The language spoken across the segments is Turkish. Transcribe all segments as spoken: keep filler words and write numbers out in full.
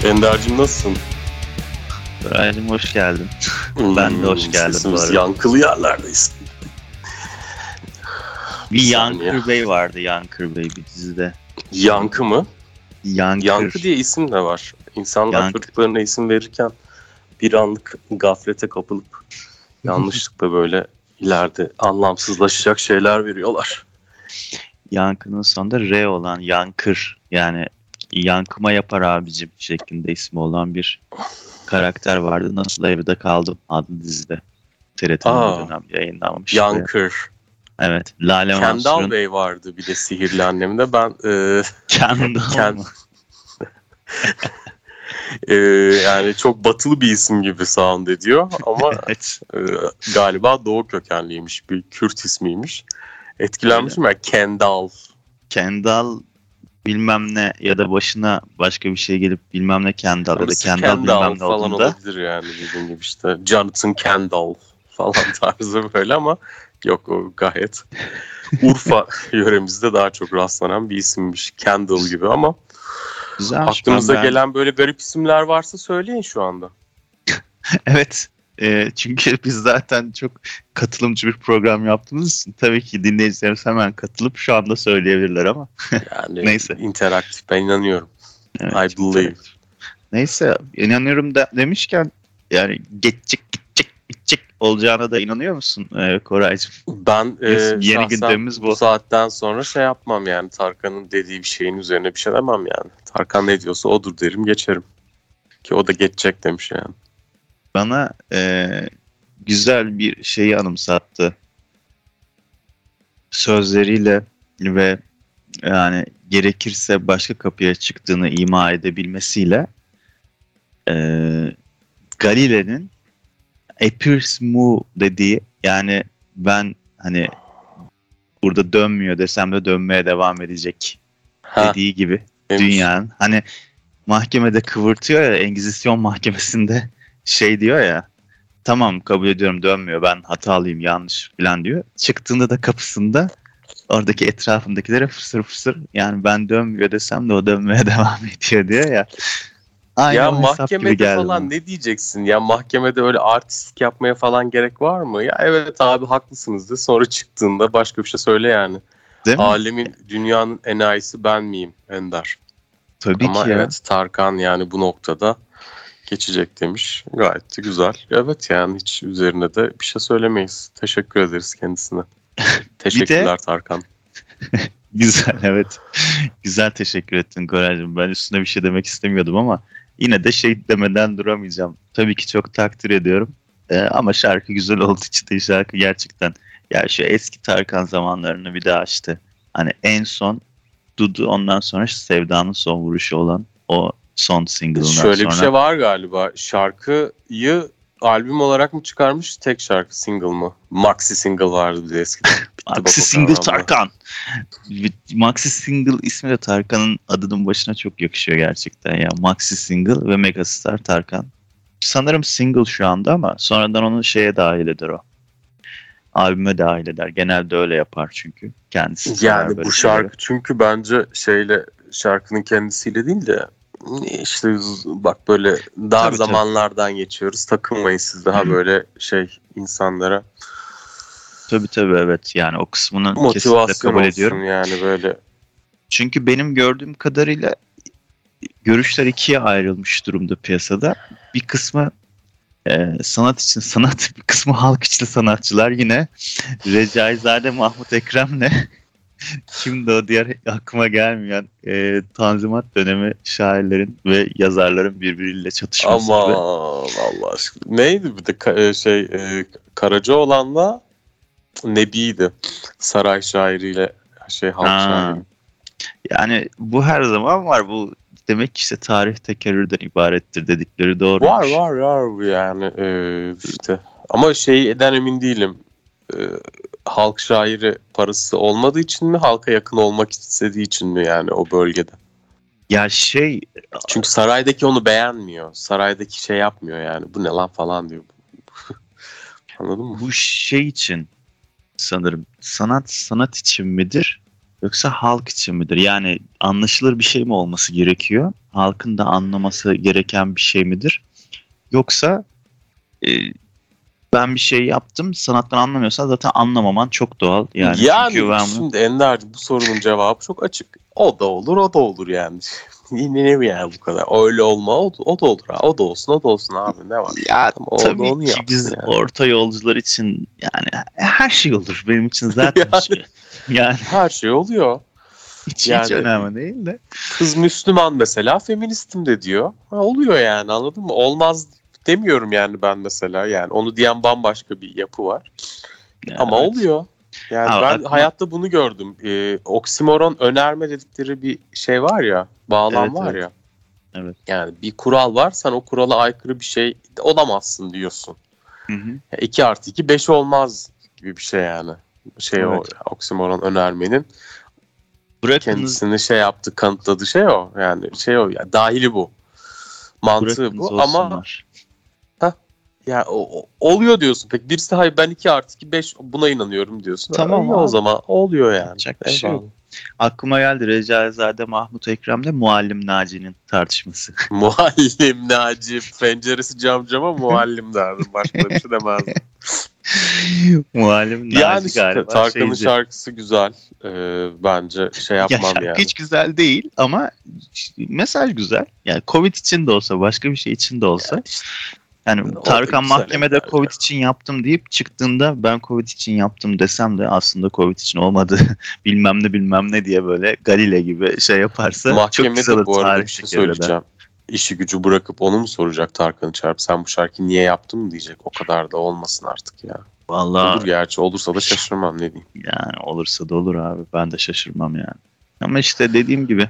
Ender'cim nasılsın? Raycım hoş geldin. Hmm, ben de hoş geldim bu arada. Yankılı yerlerdeyiz. Bir Yankır Bey vardı, Yankır Bey bir dizide. Yankı mı? Yankır. Yankı diye isim de var. İnsanlar Yankı. Çocuklarına isim verirken bir anlık gaflete kapılıp yanlışlıkla böyle ileride anlamsızlaşacak şeyler veriyorlar. Yankı'nın sonunda R olan Yankır, yani yankıma yapar abicim şeklinde ismi olan bir karakter vardı. Nasıl Evde Kaldım adlı dizide. T R T'nin o dönem yayınlanmıştı. Yankır. Evet. Lale Kendall Mansur'un... Bey vardı bir de Sihirli Annem'de. Ben e... Kendall Kend... mı? e, yani çok batılı bir isim gibi sound ediyor ama evet. e, galiba Doğu kökenliymiş. Bir Kürt ismiymiş. Etkilenmişim ben. Kendall. Kendall bilmem ne ya da başına başka bir şey gelip bilmem ne Kendall ya da Kendall, Kendall bilmem ne falan olduğunda. Olabilir yani dediğim gibi işte Jonathan Kendall falan tarzı böyle ama yok o gayet Urfa yöremizde daha çok rastlanan bir isimmiş. Kendall gibi ama güzelmiş, aklınıza ben gelen böyle garip isimler varsa söyleyin şu anda. evet. E, çünkü biz zaten çok katılımcı bir program yaptığımız için tabii ki dinleyicilerimiz hemen katılıp şu anda söyleyebilirler ama yani neyse. İnteraktif, ben inanıyorum. Evet, I believe. Neyse, inanıyorum da demişken yani geçecek gidecek gidecek olacağına da inanıyor musun e, Koraycığım? Ben e, yeni gündemimiz bu. Bu saatten sonra şey yapmam yani, Tarkan'ın dediği bir şeyin üzerine bir şey demem yani. Tarkan ne diyorsa odur derim, geçerim. Ki o da geçecek demiş yani. Bana e, güzel bir şeyi anımsattı. Sözleriyle ve yani gerekirse başka kapıya çıktığını ima edebilmesiyle e, Galile'nin Epirus mu dediği, yani ben hani burada dönmüyor desem de dönmeye devam edecek dediği ha, gibi demiş. Dünyanın hani mahkemede kıvırtıyor ya, Engizisyon mahkemesinde şey diyor ya, tamam kabul ediyorum dönmüyor, ben hatalıyım, yanlış falan diyor. Çıktığında da kapısında oradaki etrafındakilere fısır fısır, yani ben dönmüyor desem de o dönmeye devam ediyor diyor ya. Aynı ya mahkemede falan bana. Ne diyeceksin ya, mahkemede öyle artistik yapmaya falan gerek var mı? Ya evet abi haklısınız de, sonra çıktığında başka bir şey söyle yani. Değil Alemin mi? Dünyanın enayisi ben miyim Ender? Tabii Ama ki ya. evet, Tarkan yani bu noktada geçecek demiş. Gayet de güzel. Evet yani hiç üzerine de bir şey söylemeyiz. Teşekkür ederiz kendisine. Teşekkürler de... Tarkan. Güzel, evet. Güzel, teşekkür ettin Koraycığım. Ben üstüne bir şey demek istemiyordum ama yine de şey demeden duramayacağım. Tabii ki çok takdir ediyorum. Ee, ama şarkı güzel olduğu için de şarkı gerçekten, ya şu eski Tarkan zamanlarını bir daha işte, hani en son Dudu, ondan sonra Sevda'nın son vuruşu olan o son single'ından sonra. Şöyle bir şey var galiba. Şarkıyı albüm olarak mı çıkarmış, tek şarkı single mı? Maxi single vardı bir de eskiden. Maxi single Tarkan. Maxi single ismi de Tarkan'ın adının başına çok yakışıyor gerçekten ya. Maxi single ve Megastar Tarkan. Sanırım single şu anda ama sonradan onu şeye dahil eder o. Albüme dahil eder. Genelde öyle yapar çünkü. Kendisi. Yani bu şarkı şeyleri. Çünkü bence şeyle, şarkının kendisiyle değil de işte bak böyle dar tabii, zamanlardan tabii. geçiyoruz. Takılmayın siz daha böyle şey insanlara. Tabii tabii, evet. Yani o kısmını kesinlikle kabul ediyorum. Yani böyle. Çünkü benim gördüğüm kadarıyla görüşler ikiye ayrılmış durumda piyasada. Bir kısmı e, sanat için sanat, bir kısmı halk için sanatçılar yine Recaizade Mahmut Ekrem'le şimdi o diğer aklıma gelmeyen e, Tanzimat dönemi şairlerin ve yazarların birbiriyle çatışması. Aman Allah aşkına. Neydi bir de şey e, Karacaoğlan'la Nebi'ydi. Saray şairiyle şey halk ha. şairi. Yani bu her zaman var. Bu demek ki işte tarih tekerrürden ibarettir dedikleri doğru. Var var var yani e, işte. Ama şeyden emin değilim. E, halk şairi parası olmadığı için mi, halka yakın olmak istediği için mi yani o bölgede? Ya şey... Çünkü saraydaki onu beğenmiyor. Saraydaki şey yapmıyor yani. Bu ne lan falan diyor. Anladın mı? Bu şey için sanırım, sanat sanat için midir? Yoksa halk için midir? Yani anlaşılır bir şey mi olması gerekiyor? Halkın da anlaması gereken bir şey midir? Yoksa e, ben bir şey yaptım, sanattan anlamıyorsan zaten anlamaman çok doğal. Yani, Yani çünkü ben bunu... şimdi Ender'cim bu sorunun cevabı çok açık. O da olur, o da olur yani. Yine ne mi yani bu kadar? Öyle olma, o, o da olur. Ha. O da olsun, o da olsun abi ne var? Ya Ama o da tabii onu ki yapsın biz yani. orta yolcular için yani her şey olur. Benim için zaten Yani- şey. Yani Her şey oluyor. hiç, Yani- hiç önemli değil de. Kız Müslüman mesela feministim de diyor. Ha, oluyor yani anladın mı? Olmaz demiyorum yani ben mesela. Yani onu diyen bambaşka bir yapı var. Ya, Ama evet. oluyor. Yani Ha, ben aklıma- hayatta bunu gördüm. Ee, oksimoron önerme dedikleri bir şey var ya, bağlam Evet, var evet. ya. Evet. Yani bir kural var, sen o kurala aykırı bir şey olamazsın diyorsun. Hı hı. iki artı iki beş olmaz gibi bir şey yani. Şey o Evet. oksimoron önermenin Bırakınız, kendisini şey yaptı, kanıtladığı şey o. Yani şey o, yani dahili bu. Mantığı bırakınız bu ama olsunlar. ya o, o- oluyor diyorsun. Peki birisi hayır ben iki artı iki beş buna inanıyorum diyorsun. Tamam İyi o abi. zaman oluyor yani. Yapacak bir şey Eyvallah. yok. Aklıma geldi Recaizade Mahmut Ekrem'le Muallim Naci'nin tartışması. Muallim Naci, penceresi cam cama muallim derdim. Başka da bir şey demezdim. Muallim Naci Yani işte galiba Tarkan'ın şeydi. şarkısı güzel. Ee, bence şey Ya yapmam şarkı yani. hiç güzel değil ama mesaj güzel. Yani Covid için de olsa, başka bir şey için de olsa. Yani işte, Yani o da Tarkan güzel mahkemede enerji. Covid için yaptım deyip çıktığında ben Covid için yaptım desem de aslında Covid için olmadı bilmem ne bilmem ne diye böyle Galile gibi şey yaparsa çok güzel Mahkemede olur bu arada tarih bir şey çekerler. söyleyeceğim. İşi gücü bırakıp onu mu soracak Tarkan'ı çağırıp sen bu şarkıyı niye yaptın mı diyecek. O kadar da olmasın artık ya. Vallahi Olur gerçi olursa da şaşırmam ne diyeyim. yani olursa da olur abi. Ben de şaşırmam yani. Ama işte dediğim gibi.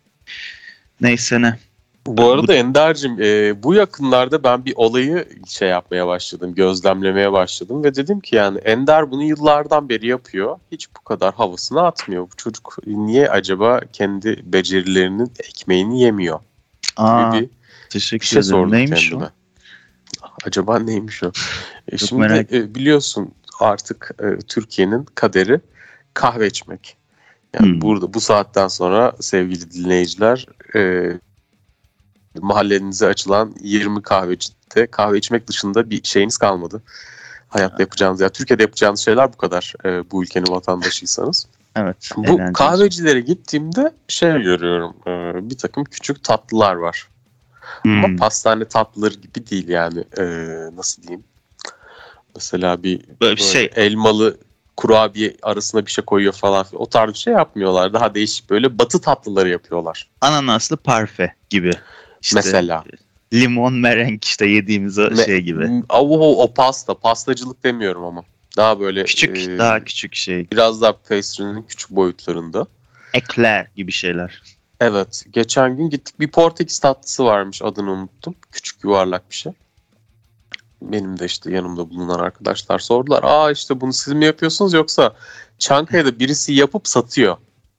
Neyse ne. Bu arada Ender'cim e, bu yakınlarda ben bir olayı şey yapmaya başladım, gözlemlemeye başladım ve dedim ki yani Ender bunu yıllardan beri yapıyor. Hiç bu kadar havasını atmıyor. Bu çocuk niye acaba kendi becerilerinin ekmeğini yemiyor gibi Aa, bir, teşekkür bir şey ederim. sordum Neymiş kendime. o? Acaba neymiş o? E, Çok şimdi merak- e, biliyorsun artık e, Türkiye'nin kaderi kahve içmek. Yani Hmm. burada bu saatten sonra sevgili dinleyiciler e, mahallenize açılan yirmi kahvecide kahve içmek dışında bir şeyiniz kalmadı. Hayatta yapacağınız ya Türkiye'de yapacağınız şeyler bu kadar e, bu ülkenin vatandaşıysanız. Evet. Bu eğlenceli. kahvecilere gittiğimde şey görüyorum e, bir takım küçük tatlılar var. Ama Hmm. pastane tatlıları gibi değil yani e, nasıl diyeyim. Mesela bir Böyle bir böyle şey. elmalı kurabiye arasına bir şey koyuyor falan. O tarz bir şey yapmıyorlar. Daha değişik böyle batı tatlıları yapıyorlar. Ananaslı parfe gibi. İşte Mesela. limon merenk işte yediğimiz o Me- şey gibi. O, o pasta. Pastacılık demiyorum ama. Daha böyle Küçük, e, daha küçük şey. biraz daha pastry'nin küçük boyutlarında. Ekler gibi şeyler. Evet. Geçen gün gittik. Bir Portekiz tatlısı varmış. Adını unuttum. Küçük yuvarlak bir şey. Benim de işte yanımda bulunan arkadaşlar sordular. Aa işte bunu siz mi yapıyorsunuz yoksa Çankaya'da birisi yapıp satıyor.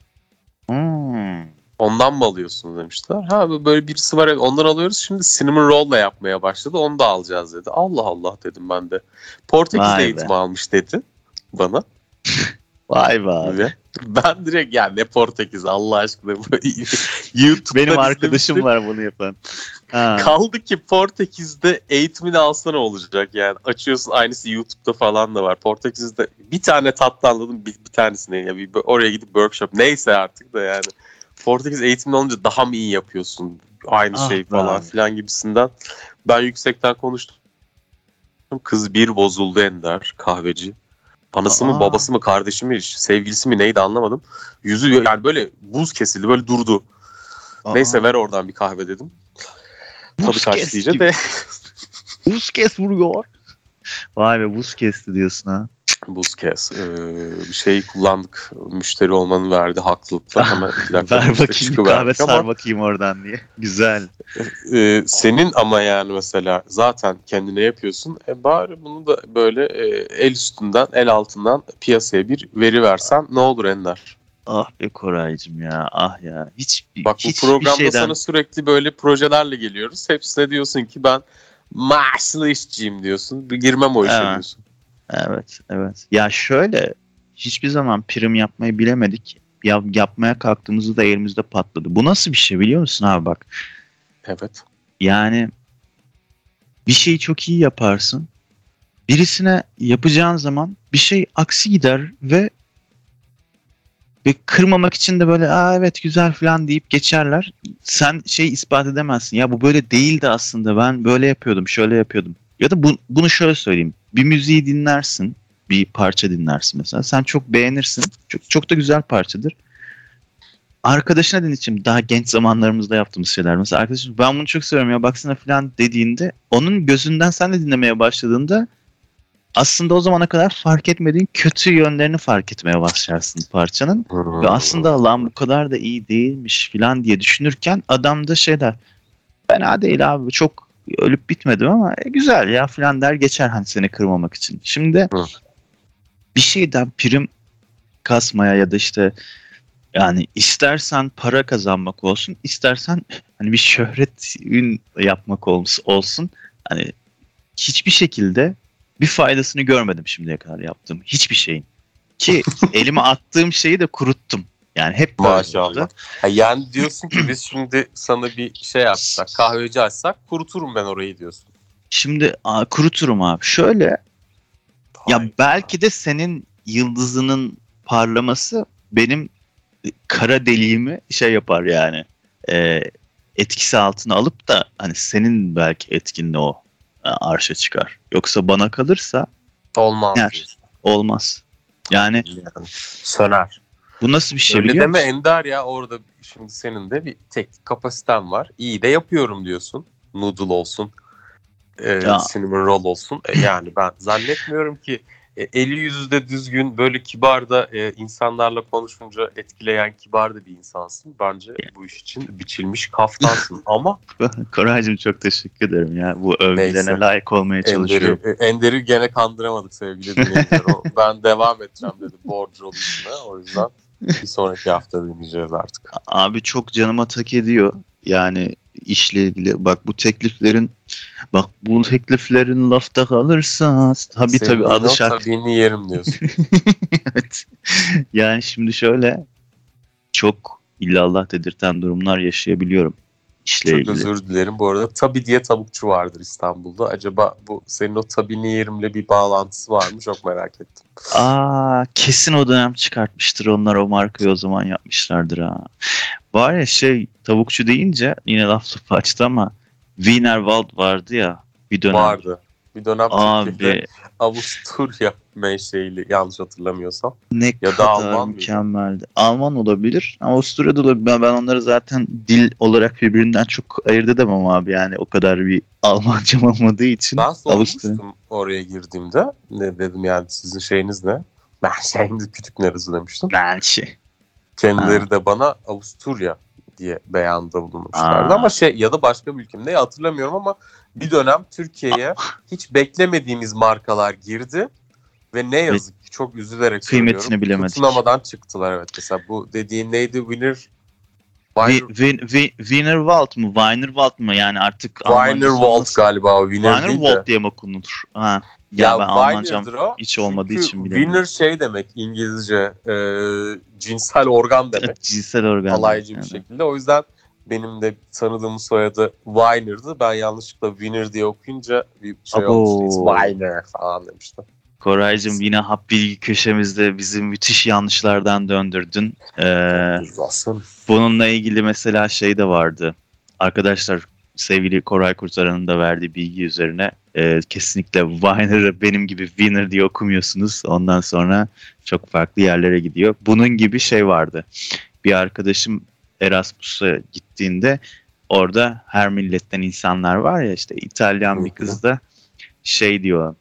Hmm. Ondan mı alıyorsunuz demişler. Ha böyle birisi var ondan alıyoruz. Şimdi cinnamon roll'la yapmaya başladı. Onu da alacağız dedi. Allah Allah dedim ben de. Portekiz Vay be. eğitimi almış dedi bana. Vay be abi. Ve ben direkt ya ne Portekiz Allah aşkına. YouTube'da Benim arkadaşım izlemiştim. var bunu yapan. Ha. Kaldı ki Portekiz'de eğitimini alsa ne olacak yani. Açıyorsun aynısı YouTube'da falan da var. Portekiz'de bir tane tatlı anladım bir, bir tanesine. Ya bir, oraya gidip workshop neyse artık da yani. Portekiz eğitimini alınca daha mı iyi yapıyorsun? Aynı Ah şey be falan abi. filan gibisinden. Ben yüksekten konuştum. Kız bir bozuldu Ender kahveci. Anası Aa. mı babası mı kardeşi mi sevgilisi mi neydi anlamadım. Yüzü yani böyle buz kesildi böyle durdu. Aa. Neyse ver oradan bir kahve dedim. Tadı Buz kaçtı kes iyice gibi. de. Buz kes vuruyor. Vay be buz kesti diyorsun ha. Buz kes. Ee, bir şey kullandık. Müşteri olmanın verdiği haklılıkla. Hemen iki dakika Ver işte bakayım bir kahve çıkıverdik sar ama bakayım oradan diye. Güzel. e, senin ama yani mesela zaten kendine yapıyorsun. E bari bunu da böyle e, el üstünden, el altından piyasaya bir veri versen ne olur Ender? Ah be Koraycığım ya. Ah ya. Hiç, Bak bu hiç programda şeyden... sana sürekli böyle projelerle geliyoruz. Hepsine diyorsun ki ben maaşlı işçiyim diyorsun. Bir girmem o işe Evet. diyorsun. Evet, evet. Ya şöyle hiçbir zaman prim yapmayı bilemedik. yap, yapmaya kalktığımızda da elimizde patladı. Bu nasıl bir şey biliyor musun abi bak. Evet. Yani bir şeyi çok iyi yaparsın. Birisine yapacağın zaman bir şey aksi gider ve ve kırmamak için de böyle aa evet güzel falan deyip geçerler. Sen şey ispat edemezsin. Ya bu böyle değildi aslında. Ben böyle yapıyordum, şöyle yapıyordum. Ya da bu, bunu şöyle söyleyeyim. Bir müziği dinlersin, bir parça dinlersin mesela. Sen çok beğenirsin. Çok çok da güzel parçadır. Arkadaşına dinleteceğim. Daha genç zamanlarımızda yaptığımız şeyler. Mesela arkadaşım ben bunu çok seviyorum ya baksana falan dediğinde onun gözünden sen de dinlemeye başladığında aslında o zamana kadar fark etmediğin kötü yönlerini fark etmeye başlarsın parçanın. Hmm. Ve aslında lan bu kadar da iyi değilmiş falan diye düşünürken adam da şey der. Fena değil abi çok ölüp bitmedim ama e, güzel ya falan der geçer hani seni kırmamak için. Şimdi Hmm. bir şeyden prim kasmaya ya da işte yani istersen para kazanmak olsun, istersen hani bir şöhret ün yapmak olsun. Hani hiçbir şekilde bir faydasını görmedim şimdiye kadar yaptığım hiçbir şeyin. Ki elime attığım şeyi de kuruttum. Yani hep böyle Maşallah. oldu. Ha, yani diyorsun ki biz şimdi sana bir şey yapsak, kahveci açsak kuruturum ben orayı diyorsun. Şimdi a, kuruturum abi. Şöyle ya Hayır. belki de senin yıldızının parlaması benim kara deliğimi şey yapar yani. E, etkisi altına alıp da hani senin belki etkinle o e, arşa çıkar. Yoksa bana kalırsa Olmaz yer. diyorsun. Olmaz. Yani, Yani söner. bu nasıl bir şey Öyle biliyor deme musun? Ender ya, orada şimdi senin de bir teknik kapasiten var. İyi de yapıyorum diyorsun. Noodle olsun, e, Ya, cinnamon roll olsun. E, yani ben zannetmiyorum ki e, eli yüzü de düzgün, böyle kibar da e, insanlarla konuşunca etkileyen kibar da bir insansın. Bence bu iş için biçilmiş kaftansın ama Koraycığım çok teşekkür ederim ya. Bu övgülerine neyse. layık olmaya çalışıyorum. Ender'i, Ender'i gene kandıramadık sevgili dinleyiciler. O- Ben devam edeceğim dedi borcu işine. O yüzden bir sonraki hafta dinleyeceğiz artık. Abi çok canıma tak ediyor. Yani işle ilgili. Bak bu tekliflerin bak bu tekliflerin lafta kalırsa tabii Senin tabii adı o şarkı. tabiini yerim diyorsun. Evet. Yani şimdi şöyle çok illallah dedirten durumlar yaşayabiliyorum işle Çok ilgili. özür dilerim. Bu arada tabi diye tavukçu vardır İstanbul'da. Acaba bu senin o tabiini yerimle bir bağlantısı var mı? Çok merak ettim. Aa, kesin o dönem çıkartmıştır onlar, o markayı o zaman yapmışlardır ha. Var ya şey tavukçu deyince yine laf lafı açtı ama Wienerwald vardı ya bir dönem. Vardı. Bir dönem Türkiye'de Abi Avusturya menşeili, yanlış hatırlamıyorsam. ne Ya da kadar Alman mıydı? mükemmeldi. Alman olabilir. Avusturya'da olabilir. Ben ben onları zaten dil olarak birbirinden çok ayırt edemem abi. Yani o kadar bir Almancam olmadığı için. Ben Avusturya. sormuştum oraya girdiğimde. Ne dedim yani, sizin şeyiniz ne? Ben şeyiniz kütük neresi demiştim. Ben şey. Kendileri Ha. de bana Avusturya diye beyanda bulunmuşlardı. Aa. Ama şey, ya da başka bir ülke ne hatırlamıyorum ama bir dönem Türkiye'ye hiç beklemediğimiz markalar girdi ve ne yazık ki çok üzülerek Kıymetini söylüyorum, bilemedik. tutunamadan çıktılar. Evet, mesela bu dediğin neydi? Winner Vi- Win- Win- Wienerwald mı? Wienerwald mı? Yani artık Wienerwald galiba o, Winner değil de. Wienerwald diye mi okunur? Ha. Ya, Ya ben Almancam Wiener'dır o. hiç olmadığı Çünkü için bilemiyorum. Winner şey demek İngilizce, e, cinsel organ demek. Cinsel organ. Alaycı yani. bir şekilde. O yüzden benim de tanıdığım soyadı Weiner'dı. Ben yanlışlıkla Winner diye okuyunca bir şey Abo. olmuştu. It's Weiner falan demiştim. Koraycığım yine hap bilgi köşemizde bizi müthiş yanlışlardan döndürdün. Ee, Uzasın. bununla ilgili mesela şey de vardı. Arkadaşlar, sevgili Koray Kurtaran'ın da verdiği bilgi üzerine e, kesinlikle Weiner'ı benim gibi Winner diye okumuyorsunuz. Ondan sonra çok farklı yerlere gidiyor. Bunun gibi şey vardı. Bir arkadaşım Erasmus'a gittiğinde orada her milletten insanlar var ya, işte İtalyan bir kız da şey diyor.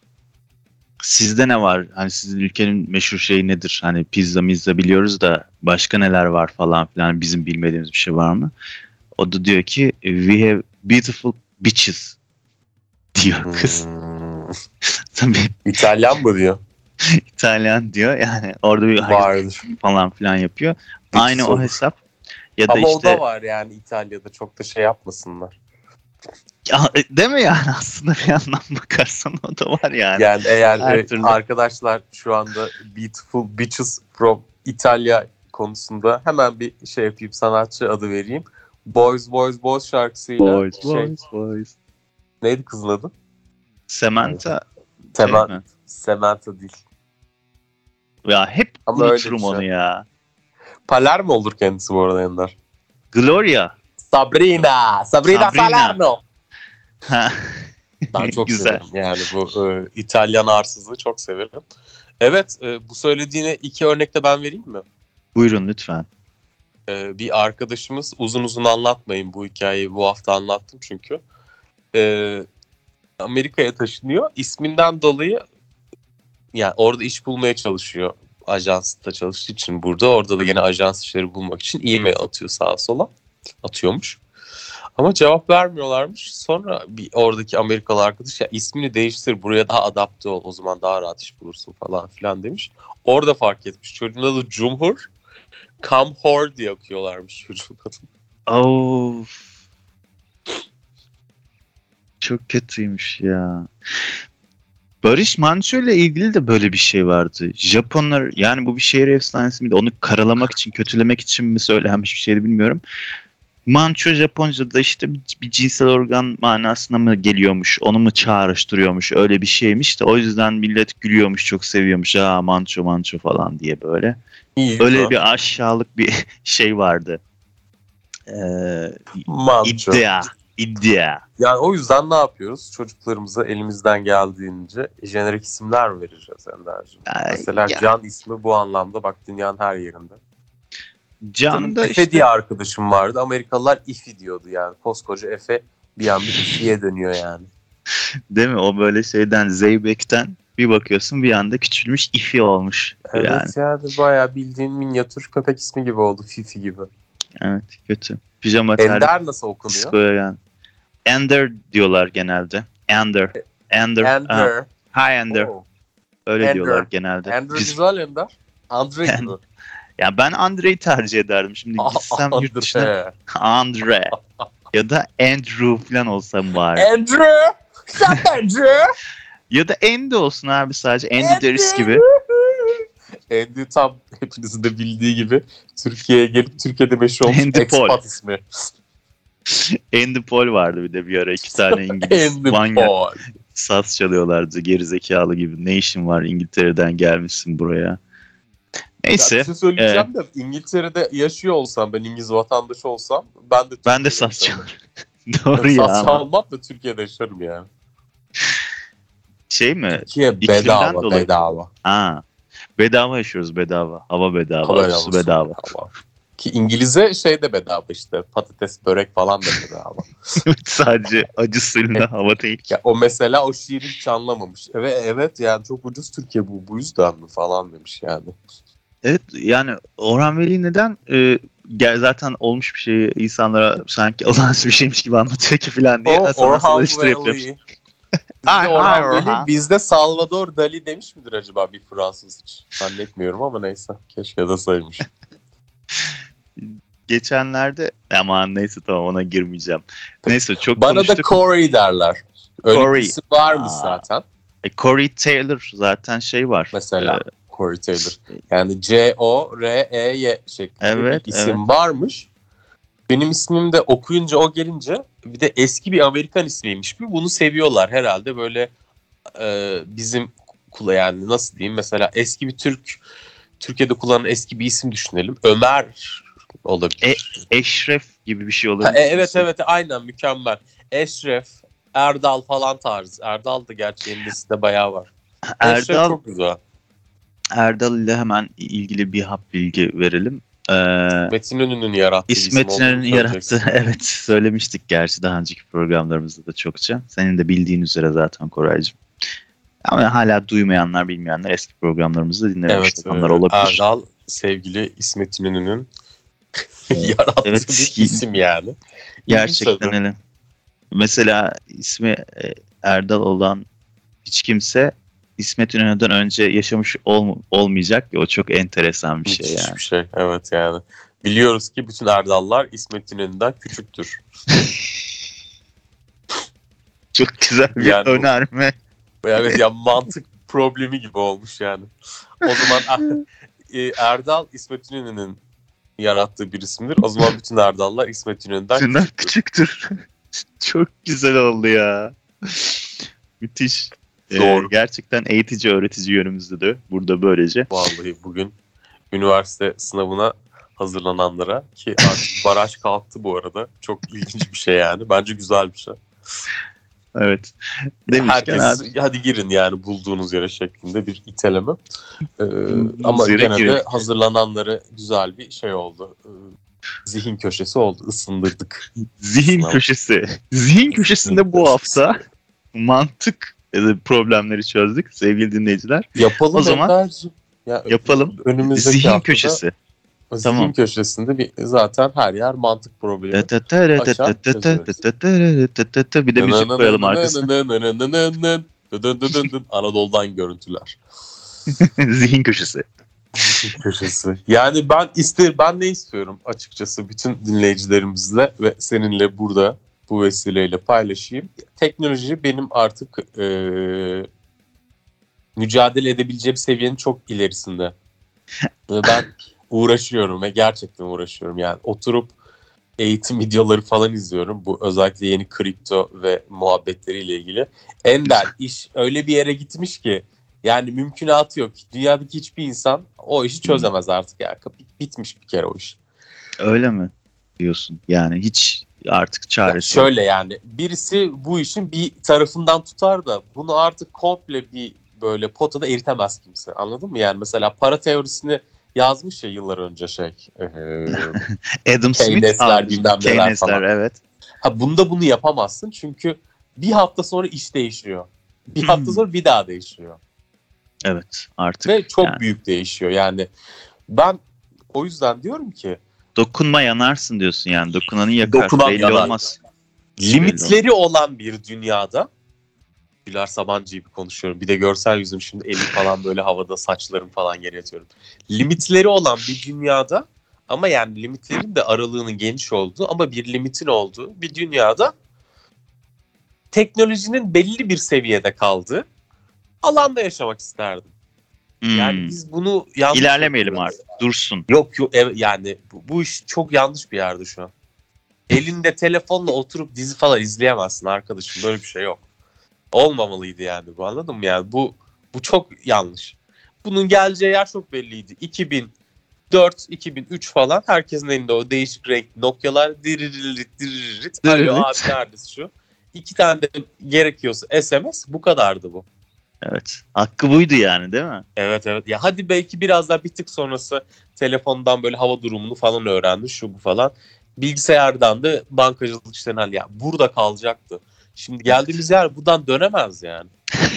Sizde ne var? Hani sizin ülkenin meşhur şeyi nedir? Hani pizza mizza biliyoruz da başka neler var falan filan, bizim bilmediğimiz bir şey var mı? O da diyor ki we have beautiful beaches diyor kız. Hmm. Tabii İtalyan mı diyor? İtalyan diyor yani, orada bir Vardır. falan filan yapıyor. Beaches Aynı o olur. hesap. Ya da Ama işte o da var yani İtalya'da, çok da şey yapmasınlar. ya, değil mi yani, aslında bir yandan bakarsan o da var yani. Yani eğer Her e, türlü. arkadaşlar şu anda Beautiful Beaches from İtalya konusunda hemen bir şey yapayım, sanatçı adı vereyim. Boys Boys Boys şarkısıyla Boys, şey, boys, boys. neydi kızın adı? Samantha. Samantha. Şey mi? Samantha değil. Ya hep Ama öyle unuturum bir şey. onu ya. Palermo olur kendisi bu arada Ender. Gloria. Sabrina. Sabrina, Sabrina. Palermo. Ha. Ben çok Güzel. severim. Yani bu e, İtalyan arsızlığı çok severim. Evet, e, bu söylediğine iki örnek de ben vereyim mi? Buyurun lütfen. E, bir arkadaşımız, uzun uzun anlatmayın bu hikayeyi, bu hafta anlattım çünkü. E, Amerika'ya taşınıyor. İsminden dolayı yani orada iş bulmaya çalışıyor. Ajansta çalıştığı için burada. Orada da yine ajans işleri bulmak için e-mail atıyor sağa sola. Atıyormuş. Ama cevap vermiyorlarmış. Sonra bir oradaki Amerikalı arkadaş ya ismini değiştir, buraya daha adapte ol, o zaman daha rahat iş bulursun falan filan demiş. Orada fark etmiş. Çocuğun adı Cumhur. Kamhor diye okuyorlarmış çocuğun adını. Of. Çok kötüymüş ya. Barış Manço ile ilgili de böyle bir şey vardı. Japonlar, yani bu bir şehir efsanesi miydi? Onu karalamak için, kötülemek için mi söylenmiş bir şeydi bilmiyorum. Manço Japonca'da işte bir, bir cinsel organ manasına mı geliyormuş, onu mu çağrıştırıyormuş, öyle bir şeymiş de o yüzden millet gülüyormuş, çok seviyormuş. Aa Manço Manço falan diye böyle. İyi, öyle ha. bir aşağılık bir şey vardı. Ee, Manço. iddia, iddia. Yani o yüzden ne yapıyoruz? Çocuklarımıza elimizden geldiğince jenerik isimler mi vereceğiz Ender'cim? Ay, Mesela ya. Can ismi bu anlamda bak dünyanın her yerinde. Can da Efe işte diye arkadaşım vardı. Amerikalılar Ifi diyordu yani. Koskoca Efe bir anda Ifi'ye dönüyor yani. değil mi? O böyle şeyden, Zeybek'ten bir bakıyorsun bir anda küçülmüş, ifi olmuş. Evet Yani. yani bayağı bildiğin minyatür köpek ismi gibi oldu. Fifi gibi. Evet, kötü. Pijama terlik. Ender nasıl okunuyor? Psikoya yani. Ender diyorlar genelde. Ender. Ender. Ender. Aha. Hi Ender. Oh. Öyle Ender. diyorlar genelde. Ender Biz- güzel Ender. Andre Yani- gibi. Ya ben Andre'yi tercih ederdim. Şimdi gitsem yurt dışına Andre. Andre ya da Andrew falan olsam bari. Andrew. Sen Andrew. Ya da Andy olsun abi, sadece Andy Deriz gibi. Andy tam hepinizin de bildiği gibi Türkiye'ye gelip Türkiye'de meşhur olmuş Andy Paul. expat ismi. Andy Paul vardı bir de bir ara, iki tane İngiliz Andy manyak Paul. saz çalıyorlardı gerizekalı gibi. Ne işin var İngiltere'den gelmişsin buraya. Neyse. Ya bir şey söyleyeceğim de İngiltere'de yaşıyor olsam, ben İngiliz vatandaşı olsam ben de Ben de Türkiye'de saz yaşarım. çalarım. Doğru ya. Saz çalmam da Türkiye'de yaşarım yani. Şey mi? Türkiye İklimden bedava dolayı. bedava. Ha. Bedava yaşıyoruz, bedava. Hava bedava, Haber su havası bedava. bedava. Ki İngiliz'e şey de bedava işte, patates, börek falan da bedava. Sadece acı suyla hava değil. Ya o mesela o şiiri hiç anlamamış. Evet, evet yani çok ucuz Türkiye bu, bu yüzden mi falan demiş yani. Evet, yani Orhan Veli neden e, gel zaten olmuş bir şeyi insanlara sanki olağanüstü bir şeymiş gibi anlatıyor ki falan diye. O Aslında Orhan eleştiri yapıyormuş. Veli. Ay, Bizde Orhan ay, Veli, Orhan. bizde Salvador Dali demiş midir acaba bir Fransız hiç? Zannetmiyorum ama neyse. Keşke de saymış. Geçenlerde aman neyse tamam, ona girmeyeceğim. Neyse çok Bana konuştuk. da Corey derler. Öyle Corey. bir isim varmış Aa. zaten. E, Corey Taylor zaten şey var. Mesela Ee, Corey Taylor. Yani C O R E Y şeklinde Evet, bir isim varmış. Benim ismim de okuyunca o gelince bir de eski bir Amerikan ismiymiş. Bir bunu seviyorlar herhalde böyle e, bizim kula yani nasıl diyeyim, mesela eski bir Türk Türkiye'de kullanılan eski bir isim düşünelim. Ömer olabilir. Eşref gibi bir şey Ha, olabilir. e, evet evet aynen mükemmel. Eşref, Erdal falan tarzı. Erdal da gerçi yeni listede bayağı var. Eşref Erdal, çok güzel. Erdal ile hemen ilgili bir hap bilgi verelim. Ee, Metin Ünlü'nün yarattığı İsmet isim olduğunu İnönü'nün yarattığı, söyleyeceksin. evet söylemiştik gerçi daha önceki programlarımızda da çokça. Senin de bildiğin üzere zaten Koraycığım. Ama hala duymayanlar, bilmeyenler eski programlarımızda dinlememiş Evet, olanlar e, olabilir. Erdal sevgili İsmet İnönü'nün yarattığı Evet, bir isim yani. Gerçekten İlginç öyle. Mesela ismi e, Erdal olan hiç kimse İsmet İnönü'den önce yaşamış ol, olmayacak ya, o çok enteresan bir şey Müthiş yani. bir şey. Evet yani. Biliyoruz ki bütün Erdallar İsmet İnönü'nden küçüktür. Çok güzel bir Yani bu- önerme. Evet ya, mantık problemi gibi olmuş yani. O zaman e, Erdal İsmet İnönü'nün yarattığı bir isimdir. O zaman bütün Erdallar İsmet İnönü'nden Şundan küçüktür. küçüktür. Çok güzel oldu ya. Müthiş. Ee, Doğru. gerçekten eğitici, öğretici yönümüzde de burada böylece. Vallahi bugün üniversite sınavına hazırlananlara, ki artık baraj kalktı bu arada. Çok ilginç bir şey yani. Bence güzel bir şey. Evet. Demişken Herkes abi, hadi girin yani bulduğunuz yere şeklinde bir iteleme. Ee, ama yere gene girin. de hazırlananlara güzel bir şey oldu. Ee, zihin köşesi oldu. Isındırdık. Zihin Sınav. köşesi. Zihin köşesinde bu hafta mantık problemleri çözdük sevgili dinleyiciler. Yapalım O zaman Ender'cim. Ya, yapalım. önümüzdeki Zihin haftada köşesi. zihin Tamam. köşesinde bir, zaten her yer mantık problemi. Bir de müzik koyalım arkasına. Anadolu'dan görüntüler. Zihin köşesi. Köşesi. Yani ben ister ben ne istiyorum açıkçası bütün dinleyicilerimizle ve seninle burada bu vesileyle paylaşayım. Teknoloji benim artık e, mücadele edebileceğim seviyenin çok ilerisinde. Ve ben uğraşıyorum ve gerçekten uğraşıyorum. Yani oturup eğitim videoları falan izliyorum. Bu özellikle yeni kripto ve muhabbetleriyle ilgili. Ender iş öyle bir yere gitmiş ki yani mümkünatı yok. Dünyadaki hiçbir insan o işi çözemez artık ya. Bitmiş bir kere o iş. Öyle mi diyorsun? Yani hiç artık çaresi ya şöyle yok. Yani birisi bu işin bir tarafından tutar da bunu artık komple bir böyle potada eritemez kimse. Anladın mı? Yani mesela para teorisini yazmış ya yıllar önce şey. Ee, Adam Smith. Keynesler bilmem neler falan. Evet. Ha, bunda bunu yapamazsın çünkü bir hafta sonra iş değişiyor. Bir hafta sonra bir daha değişiyor. Evet artık. Ve çok yani. büyük değişiyor. Yani ben o yüzden diyorum ki dokunma yanarsın diyorsun yani. Dokunanı yakar. Dokunan belli yanar. olmaz. Limitleri olan bir dünyada Güler Sabancı gibi konuşuyorum. Bir de görsel yüzüm şimdi elim falan böyle havada saçlarım falan yere yatıyorum. Limitleri olan bir dünyada ama yani limitlerin de aralığının geniş olduğu ama bir limitin olduğu bir dünyada teknolojinin belli bir seviyede kaldığı alanda yaşamak isterdim. Hmm. Yani biz bunu yanlış İlerlemeyelim yapıyoruz. artık. Dursun. Yok yok evet, yani bu, bu iş çok yanlış bir yerde şu an. Elinde telefonla oturup dizi falan izleyemezsin arkadaşım. Böyle bir şey yok. Olmamalıydı yani bu, anladın mı? Yani bu bu çok yanlış. Bunun geleceği yer çok belliydi. iki bin dört iki bin üç falan herkesin elinde o değişik renk Nokia'lar diriririt diriririt. Alo abi neredesin şu? İki tane de gerekiyorsa S M S, bu kadardı bu. Evet. Hakkı buydu yani değil mi? Evet evet. Ya hadi belki biraz daha bir tık sonrası telefondan böyle hava durumunu falan öğrendi şu bu falan. Bilgisayardan da bankacılık işlerini hal ya burada kalacaktı. Şimdi geldiğimiz yer buradan dönemez yani.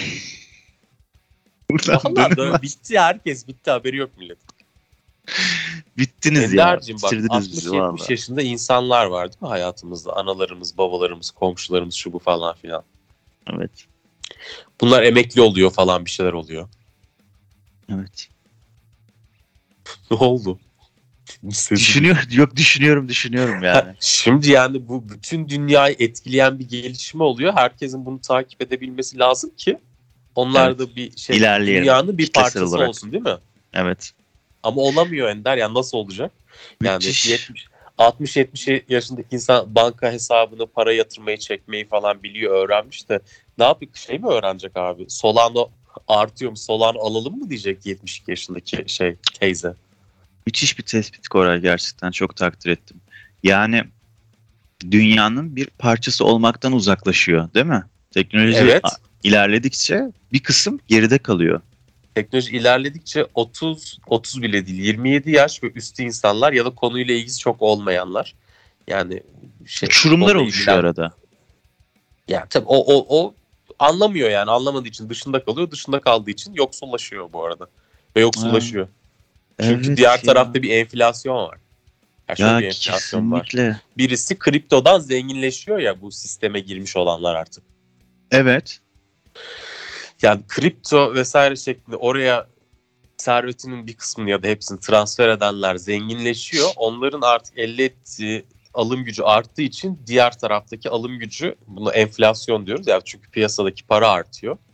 Buradan Vallahi dönemez. dön- bitti, herkes bitti, haberi yok millet. Bittiniz ya. Ender'cim bak altmış yetmiş yaşında insanlar var değil mi hayatımızda? Analarımız, babalarımız, komşularımız şu bu falan filan. Evet. Bunlar emekli oluyor falan, bir şeyler oluyor. Evet. Ne oldu? Düşünüyor, yok düşünüyorum düşünüyorum yani. Şimdi yani bu bütün dünyayı etkileyen bir gelişme oluyor. Herkesin bunu takip edebilmesi lazım ki onlar Evet. da bir şey, İlerleyelim. dünyanın bir Kitlesel parçası olarak. olsun değil mi? Evet. Ama olamıyor Ender. Yani nasıl olacak? Yani Müthiş. yetmiş altmış yetmiş yaşındaki insan banka hesabına para yatırmayı, çekmeyi falan biliyor, öğrenmiş de ne yapıyor? Şey mi öğrenecek abi? Solano artıyor mu? Solano alalım mı diyecek yetmiş iki yaşındaki şey teyze. Müthiş bir tespit Koray, gerçekten çok takdir ettim. Yani dünyanın bir parçası olmaktan uzaklaşıyor değil mi? Teknoloji Evet. ilerledikçe bir kısım geride kalıyor. Teknoloji ilerledikçe otuz otuz bile değil yirmi yedi yaş ve üstü insanlar ya da konuyla ilgisi çok olmayanlar. Yani şey, uçurumlar oluşuyor ilgilen... arada. Yani tabii o, o, o anlamıyor yani, anlamadığı için dışında kalıyor. Dışında kaldığı için yoksullaşıyor bu arada. Ve yoksullaşıyor. Ha. Çünkü Evet diğer ya. tarafta bir enflasyon var. Yani şöyle Ya bir enflasyon kesinlikle. var. Birisi kriptodan zenginleşiyor ya, bu sisteme girmiş olanlar artık. Evet. Yani kripto vesaire şeklinde oraya servetinin bir kısmını ya da hepsini transfer edenler zenginleşiyor. Onların artık elde ettiği alım gücü arttığı için diğer taraftaki alım gücü, buna enflasyon diyoruz ya, çünkü piyasadaki para artıyor.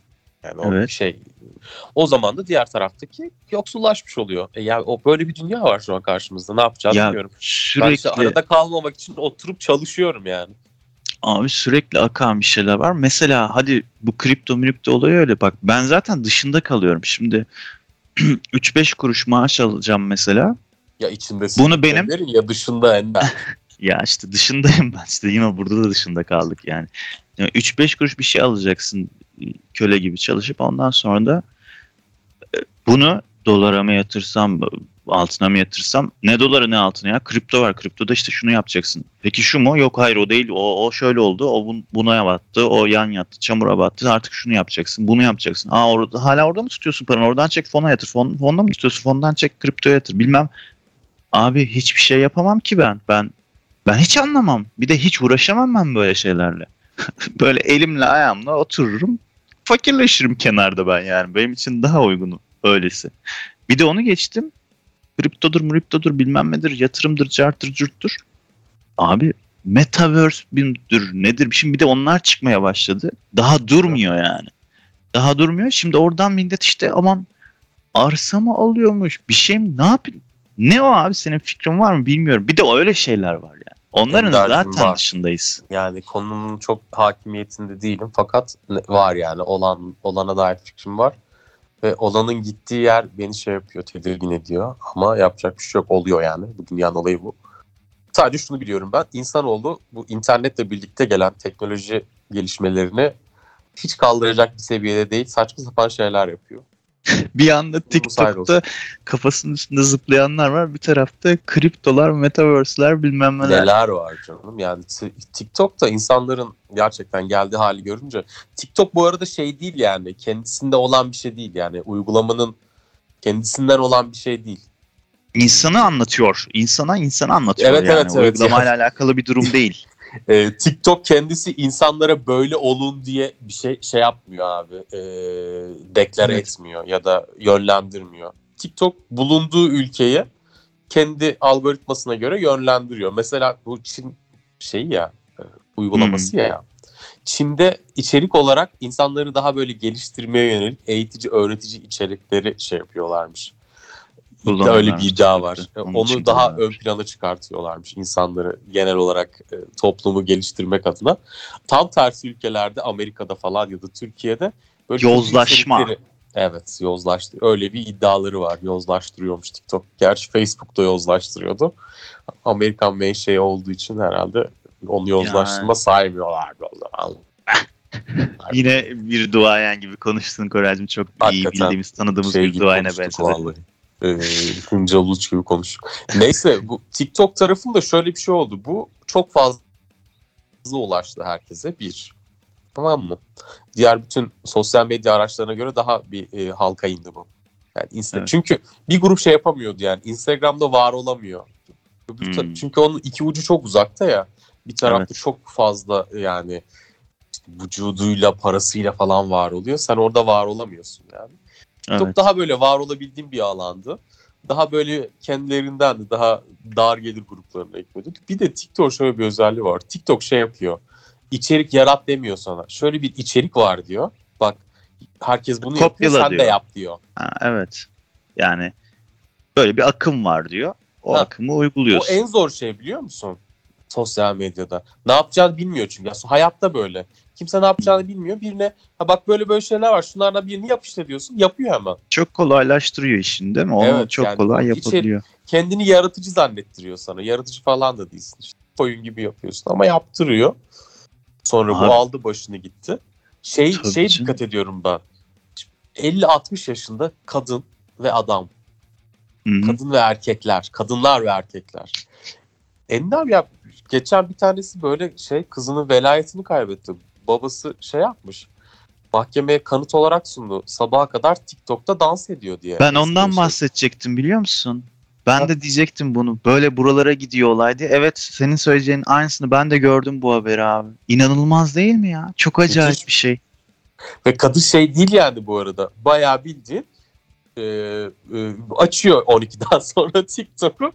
Yani o Evet. şey. O zaman da diğer taraftaki yoksullaşmış oluyor. E yani o böyle bir dünya var şu an karşımızda. Ne yapacağız Ya bilmiyorum. sürekli Ben işte arada kalmamak için oturup çalışıyorum yani. abi sürekli akan bir şeyler var. Mesela hadi bu kripto mripto olayı öyle bak. Ben zaten dışında kalıyorum. Şimdi üç beş kuruş maaş alacağım mesela. Ya içindesin. Bunu benim Ender'in ya dışında Ender. ya işte dışındayım ben. İşte yine burada da dışında kaldık yani. Yani üç beş kuruş bir şey alacaksın köle gibi çalışıp ondan sonra da bunu dolara mı yatırsam, altına mı yatırsam? Ne doları ne altına ya? Kripto var. Kriptoda işte şunu yapacaksın. Peki şu mu? Yok hayır o değil. O, o şöyle oldu. O bun, buna battı. O yan yattı. Çamura battı. Artık şunu yapacaksın. Bunu yapacaksın. Aa orada, hala orada mı tutuyorsun paranı? Oradan çek fona yatır. Fon, fonda mı tutuyorsun? Fondan çek kriptoya yatır. Bilmem. Abi hiçbir şey yapamam ki ben. Ben ben hiç anlamam. Bir de hiç uğraşamam ben böyle şeylerle. Böyle elimle ayağımla otururum. Fakirleşirim kenarda ben yani. Benim için daha uygun öylesi. Bir de onu geçtim. Kriptodur, mriptodur, bilmem nedir, yatırımdır, cartır, curttur. Abi metaverse'dür, nedir? Şimdi bir de onlar çıkmaya başladı. Daha durmuyor yani. Daha durmuyor. Şimdi oradan millet işte aman arsa mı alıyormuş, bir şey mi, ne yapayım? Ne o abi, senin fikrin var mı bilmiyorum. Bir de öyle şeyler var yani. Onların Ender'cim zaten var. dışındayız. Yani konunun çok hakimiyetinde değilim fakat var yani olan olana dair fikrim var. Ve olanın gittiği yer beni şey yapıyor, tedirgin ediyor. Ama yapacak bir şey yok, oluyor yani. Bu dünyanın olayı bu. Sadece şunu biliyorum ben. İnsanoğlu bu internetle birlikte gelen teknoloji gelişmelerini hiç kaldıracak bir seviyede değil. Saçma sapan şeyler yapıyor. Bir anda Sayın TikTok'ta olsun. kafasının üstünde zıplayanlar var. Bir tarafta kriptolar, metaverse'ler bilmem neler. Neler var canım. Yani t- TikTok'ta insanların gerçekten geldiği hali görünce. TikTok bu arada şey değil yani. Kendisinde olan bir şey değil yani. Uygulamanın kendisinden olan bir şey değil. İnsanı anlatıyor. İnsana insanı anlatıyor Evet, yani. evet, evet. Uygulamayla Yani. alakalı bir durum değil. Ee, TikTok kendisi insanlara böyle olun diye bir şey şey yapmıyor abi. Ee, deklare Evet. etmiyor ya da yönlendirmiyor. TikTok bulunduğu ülkeye kendi algoritmasına göre yönlendiriyor. Mesela bu Çin şeyi ya, e, uygulaması Hmm. ya. Çin'de içerik olarak insanları daha böyle geliştirmeye yönelik eğitici, öğretici içerikleri şey yapıyorlarmış. İddia, öyle bir iddia var. TikTok'ta. Onun Onu için daha kullanıyorlar. ön plana çıkartıyorlarmış insanları genel olarak e, toplumu geliştirmek adına. Tam tersi ülkelerde Amerika'da falan ya da Türkiye'de böyle kötü Yozlaşma. içerikleri- Evet, yozlaştı. Öyle bir iddiaları var. Yozlaştırıyormuş TikTok. Gerçi Facebook da yozlaştırıyordu. Amerikan menşei olduğu için herhalde onu yozlaştırma Yani. saymıyorlardı o zaman. Yine bir duayen gibi konuştun Koraycığım. Çok iyi Hakikaten bildiğimiz, tanıdığımız şey bir gibi duayene konuştuk benzedi. vallahi. Ee, Hıncal Uluç gibi konuştuk. Neyse bu TikTok tarafında şöyle bir şey oldu. Bu çok fazla ulaştı herkese. Bir. Tamam mı? Diğer bütün sosyal medya araçlarına göre daha bir e, halka indi bu. Yani Insta- Evet. Çünkü bir grup şey yapamıyordu yani. Instagram'da var olamıyor. Öbür ta- Hmm. Çünkü onun iki ucu çok uzakta ya. Bir tarafta Evet. çok fazla yani işte vücuduyla, parasıyla falan var oluyor. Sen orada var olamıyorsun yani. TikTok Evet. daha böyle var olabildiğim bir alandı. Daha böyle kendilerinden de daha dar gelir gruplarına ekmedi. Bir de TikTok şöyle bir özelliği var. TikTok şey yapıyor. İçerik yarat demiyor sana. Şöyle bir içerik var diyor. Bak herkes bunu Kopyala yapıyor, sen de diyor. yap diyor. Ha, evet. Yani böyle bir akım var diyor. O Ha, akımı O uyguluyorsun. en zor şey biliyor musun? Sosyal medyada. Ne yapacağını bilmiyor çünkü. Ya, hayatta böyle. Kimse ne yapacağını bilmiyor. Birine ha bak böyle böyle şeyler var. Şunlardan birini yap işte diyorsun. Yapıyor hemen. Çok kolaylaştırıyor işini değil mi? Onu Evet, çok yani kolay o yapabiliyor. kendini yaratıcı zannettiriyor sana. Yaratıcı falan da değilsin. İşte oyun gibi yapıyorsun ama yaptırıyor. Sonra Abi, bu aldı başını gitti. Şey tabii şey canım. dikkat ediyorum ben. elli altmış yaşında kadın ve adam. Hı-hı. Kadın ve erkekler. Kadınlar ve erkekler. Ender ya geçen bir tanesi böyle şey kızının velayetini kaybetti. Babası şey yapmış. Mahkemeye kanıt olarak sundu. Sabaha kadar TikTok'ta dans ediyor diye. Ben Eski ondan eşi. bahsedecektim biliyor musun? Ben Ha. de diyecektim bunu. Böyle buralara gidiyor olay diye. Evet, senin söyleyeceğin aynısını ben de gördüm bu haberi abi. İnanılmaz değil mi ya? Çok acayip Müthiş. bir şey. Ve kadın şey değil yani bu arada. Bayağı bildiğin e, e, açıyor on ikiden sonra TikTok'u.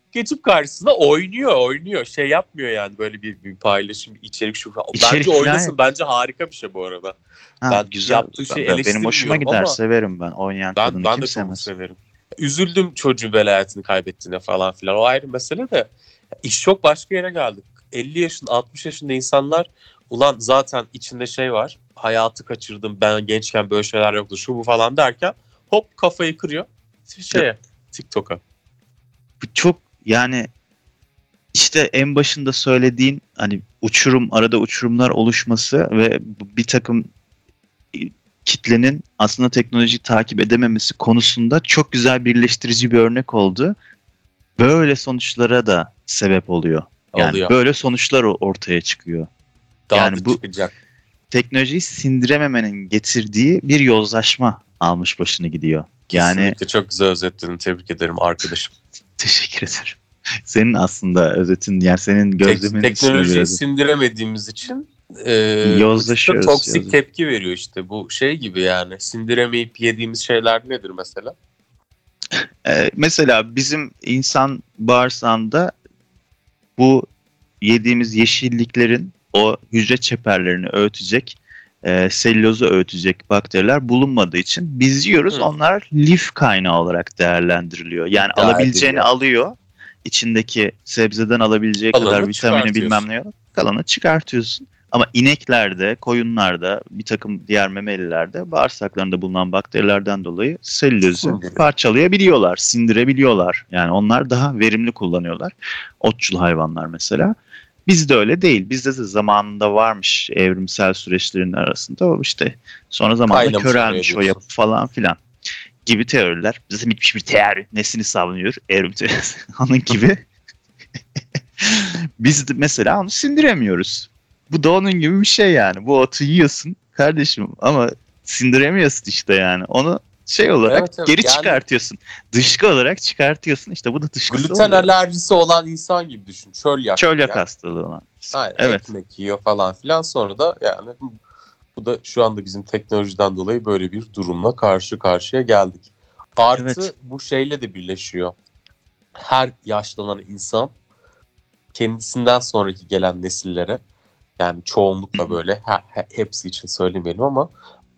geçip karşısına oynuyor oynuyor. Şey yapmıyor yani böyle bir, bir paylaşım, bir içerik şu falan. İçerik Bence falan oynasın. yap- Bence harika bir şey bu arada. Ha, Ben güzel. yaptığı şeyi Ben- benim hoşuma eleştirmiyorum gider, ama severim ben. Oynayan ben, kadını ben kim de çok sevmez? severim. Üzüldüm çocuğun velayetini kaybettiğine falan filan. O ayrı mesele de. İş çok başka yere geldi. elli yaşında, altmış yaşında insanlar ulan zaten içinde şey var. Hayatı kaçırdım, ben gençken böyle şeyler yoktu, şu bu falan derken hop kafayı kırıyor. Şeye, TikTok'a. Bu çok yani işte en başında söylediğin hani uçurum, arada uçurumlar oluşması ve bir takım kitlenin aslında teknolojiyi takip edememesi konusunda çok güzel birleştirici bir örnek oldu. Böyle sonuçlara da sebep oluyor. Yani Oluyor. böyle sonuçlar ortaya çıkıyor. Daha yani da bu çıkacak. Teknolojiyi sindirememenin getirdiği bir yozlaşma almış başını gidiyor. Yani Kesinlikle çok güzel özetledin. Tebrik ederim arkadaşım. teşekkür ederim. Senin aslında özetin, yani senin gözlemin Tek, teknolojiyi sindiremediğimiz için e, yozlaşıyoruz. Toksik yozlaş- tepki veriyor işte. Bu şey gibi yani. Sindiremeyip yediğimiz şeyler nedir mesela? Ee, mesela bizim insan bağırsağında bu yediğimiz yeşilliklerin o hücre çeperlerini öğütecek, e, selülozu öğütecek bakteriler bulunmadığı için biz yiyoruz. Hı. Onlar lif kaynağı olarak değerlendiriliyor. Yani İddia alabileceğini ediliyor. alıyor. İçindeki sebzeden alabileceği Kalanını kadar vitamini bilmem çıkartıyorsun. ne yok. Kalanı çıkartıyorsun. Ama ineklerde, koyunlarda, bir takım diğer memelilerde bağırsaklarında bulunan bakterilerden dolayı selülozu Sindiriyor. parçalayabiliyorlar, sindirebiliyorlar. Yani onlar daha verimli kullanıyorlar. Otçul hayvanlar mesela. Bizde öyle değil. Bizde de zamanında varmış evrimsel süreçlerin arasında o işte sonra zamanla Kaynamış körelmiş oluyor o diyorsun. yapı falan filan gibi teoriler. Zaten bitmiş bir teori. Nesini savunuyor? Evrim teorisi. Onun gibi. Biz de mesela onu sindiremiyoruz. Bu da onun gibi bir şey yani. Bu otu yiyorsun kardeşim ama sindiremiyorsun işte yani. Onu şey olarak Evet, evet. geri Yani çıkartıyorsun. Dışkı olarak çıkartıyorsun. İşte bu da dışkısı gluten oluyor. alerjisi olan insan gibi düşün. Çölyak. Çölyak yani. hastalığı olan. Aynen, Evet. ekmek yiyor falan filan. Sonra da yani bu da şu anda bizim teknolojiden dolayı böyle bir durumla karşı karşıya geldik. Artı Evet. bu şeyle de birleşiyor. Her yaşlanan insan kendisinden sonraki gelen nesillere, yani çoğunlukla böyle he, he- hepsi için söylemeyelim ama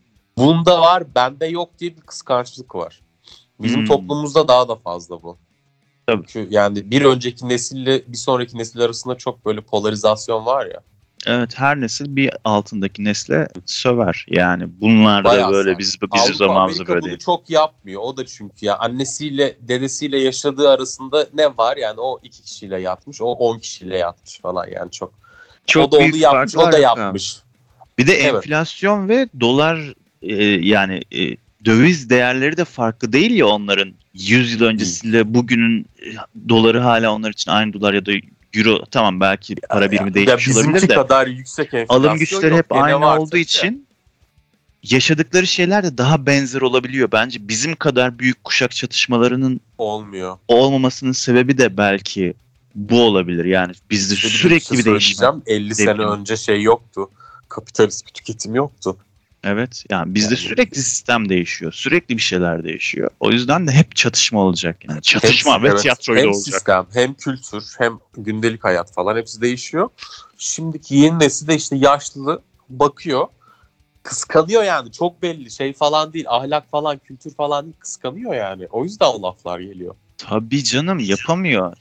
bunda var bende yok diye bir kıskançlık var. Bizim Hmm. toplumumuzda daha da fazla bu. Tabii. Çünkü yani bir önceki nesille bir sonraki nesil arasında çok böyle polarizasyon var ya. Evet, her nesil bir altındaki nesle söver. Yani bunlar da Bayağı böyle sert. biz bizim Avrupa, zamanımızda Amerika böyle bunu değil. çok yapmıyor. O da çünkü ya annesiyle dedesiyle yaşadığı arasında ne var? Yani o iki kişiyle yatmış, o on kişiyle yatmış falan yani çok. Çok o da onu büyük yapmış, o farklar da yok abi. yapmış. Bir de Evet. enflasyon ve dolar e, yani e, döviz değerleri de farklı değil ya onların. yüz yıl öncesiyle bugünün e, doları hala onlar için aynı dolar ya da euro, tamam belki para birimi Ya değişmiş olabilir bizimki de kadar yüksek enflasyon alım güçleri yok. hep Gene aynı var olduğu tabii de. için yaşadıkları şeyler de daha benzer olabiliyor. Bence bizim kadar büyük kuşak çatışmalarının Olmuyor. olmamasının sebebi de belki bu olabilir. Yani bizde İşte bir de bir sürekli şey bir değişme. söyleyeceğim. elli sene Devrim. önce şey yoktu. Kapitalist bir tüketim yoktu. Evet, yani bizde Yani- sürekli sistem değişiyor. Sürekli bir şeyler değişiyor. O yüzden de hep çatışma olacak. Yani çatışma Hem- ve evet, tiyatroyla hem olacak. sistem, hem kültür, hem gündelik hayat falan hepsi değişiyor. Şimdiki yeni nesil de işte yaşlı bakıyor. Kıskanıyor yani, çok belli şey falan değil, ahlak falan, kültür falan değil, kıskanıyor yani. O yüzden o laflar geliyor. Tabii canım, yapamıyor.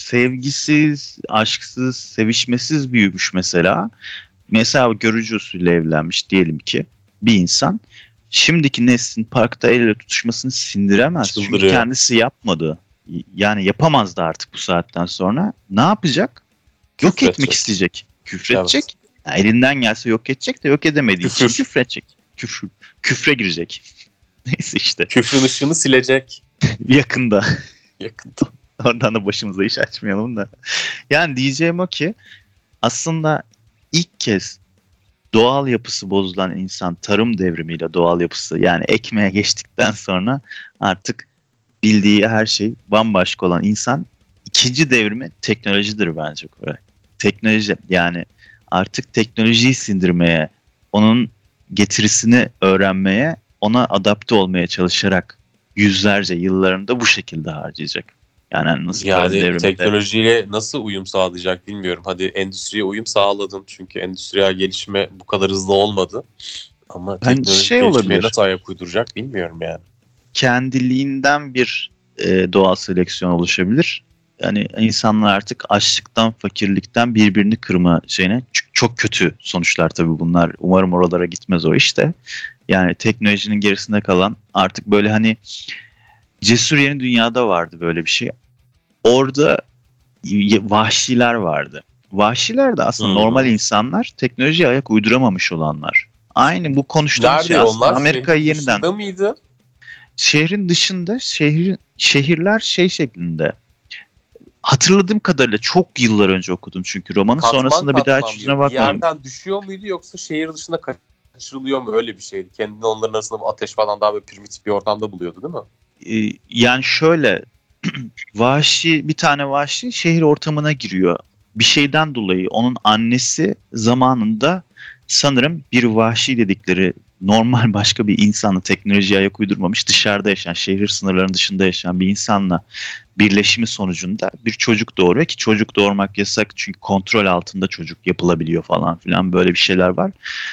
Sevgisiz, aşksız, sevişmesiz büyümüş mesela. Mesela görücü usulü evlenmiş diyelim ki bir insan. Şimdiki neslin parkta el ele tutuşmasını sindiremez. Çünkü Çıldırıyor. kendisi yapmadı. Yani yapamaz da artık bu saatten sonra. Ne yapacak? Yok Küfredecek. etmek isteyecek. Küfredecek. Yani elinden gelse yok edecek de yok edemediği Küfür. için küfredecek. Küfür. Küfre girecek. Neyse işte. Küfrün ışığını silecek Yakında. yakında. Oradan da başımıza iş açmayalım da. Yani diyeceğim o ki aslında ilk kez doğal yapısı bozulan insan tarım devrimiyle doğal yapısı, yani ekmeğe geçtikten sonra artık bildiği her şey bambaşka olan insan ikinci devrimi teknolojidir bence. Teknoloji, yani artık teknolojiyi sindirmeye, onun getirisini öğrenmeye, ona adapte olmaya çalışarak yüzlerce yıllarını da bu şekilde harcayacak. Yani nasıl para Yani devriminde. teknolojiyle nasıl uyum sağlayacak bilmiyorum. Hadi endüstriye uyum sağladın çünkü endüstriyel gelişme bu kadar hızlı olmadı. Ama Hani teknolojik şey gelişmeye olabilir. nasıl ayak uyduracak bilmiyorum yani. Kendiliğinden bir e, doğal seleksiyon oluşabilir. Yani insanlar artık açlıktan, fakirlikten birbirini kırma şeyine çok, çok kötü sonuçlar tabii bunlar. Umarım oralara gitmez o işte. Yani teknolojinin gerisinde kalan artık böyle hani Cesur Yeni Dünya'da vardı böyle bir şey. Orada y- vahşiler vardı. Vahşiler de aslında normal Hmm. insanlar, teknolojiye ayak uyduramamış olanlar. Aynı bu konuştuğumuz şey Nerede aslında onlar? Amerika'yı Şehrin yeniden dışında mıydı? şehrin dışında şehrin şehirler şey şeklinde. Hatırladığım kadarıyla çok yıllar önce okudum çünkü romanı. Katman Sonrasında bir daha hiç katman yüzüne mıydı? Bir bakmadım. yerden düşüyor muydu yoksa şehir dışında kaçırılıyor mu? Öyle bir şeydi. Kendini onların arasında bu ateş falan daha böyle primitif bir ortamda buluyordu değil mi? Ee, yani şöyle vahşi bir tane vahşi şehir ortamına giriyor. Bir şeyden dolayı onun annesi zamanında sanırım bir vahşi dedikleri normal başka bir insanla teknolojiye ayak uydurmamış dışarıda yaşayan şehir sınırlarının dışında yaşayan bir insanla birleşimi sonucunda bir çocuk doğuruyor ki çocuk doğurmak yasak çünkü kontrol altında çocuk yapılabiliyor falan filan böyle bir şeyler var.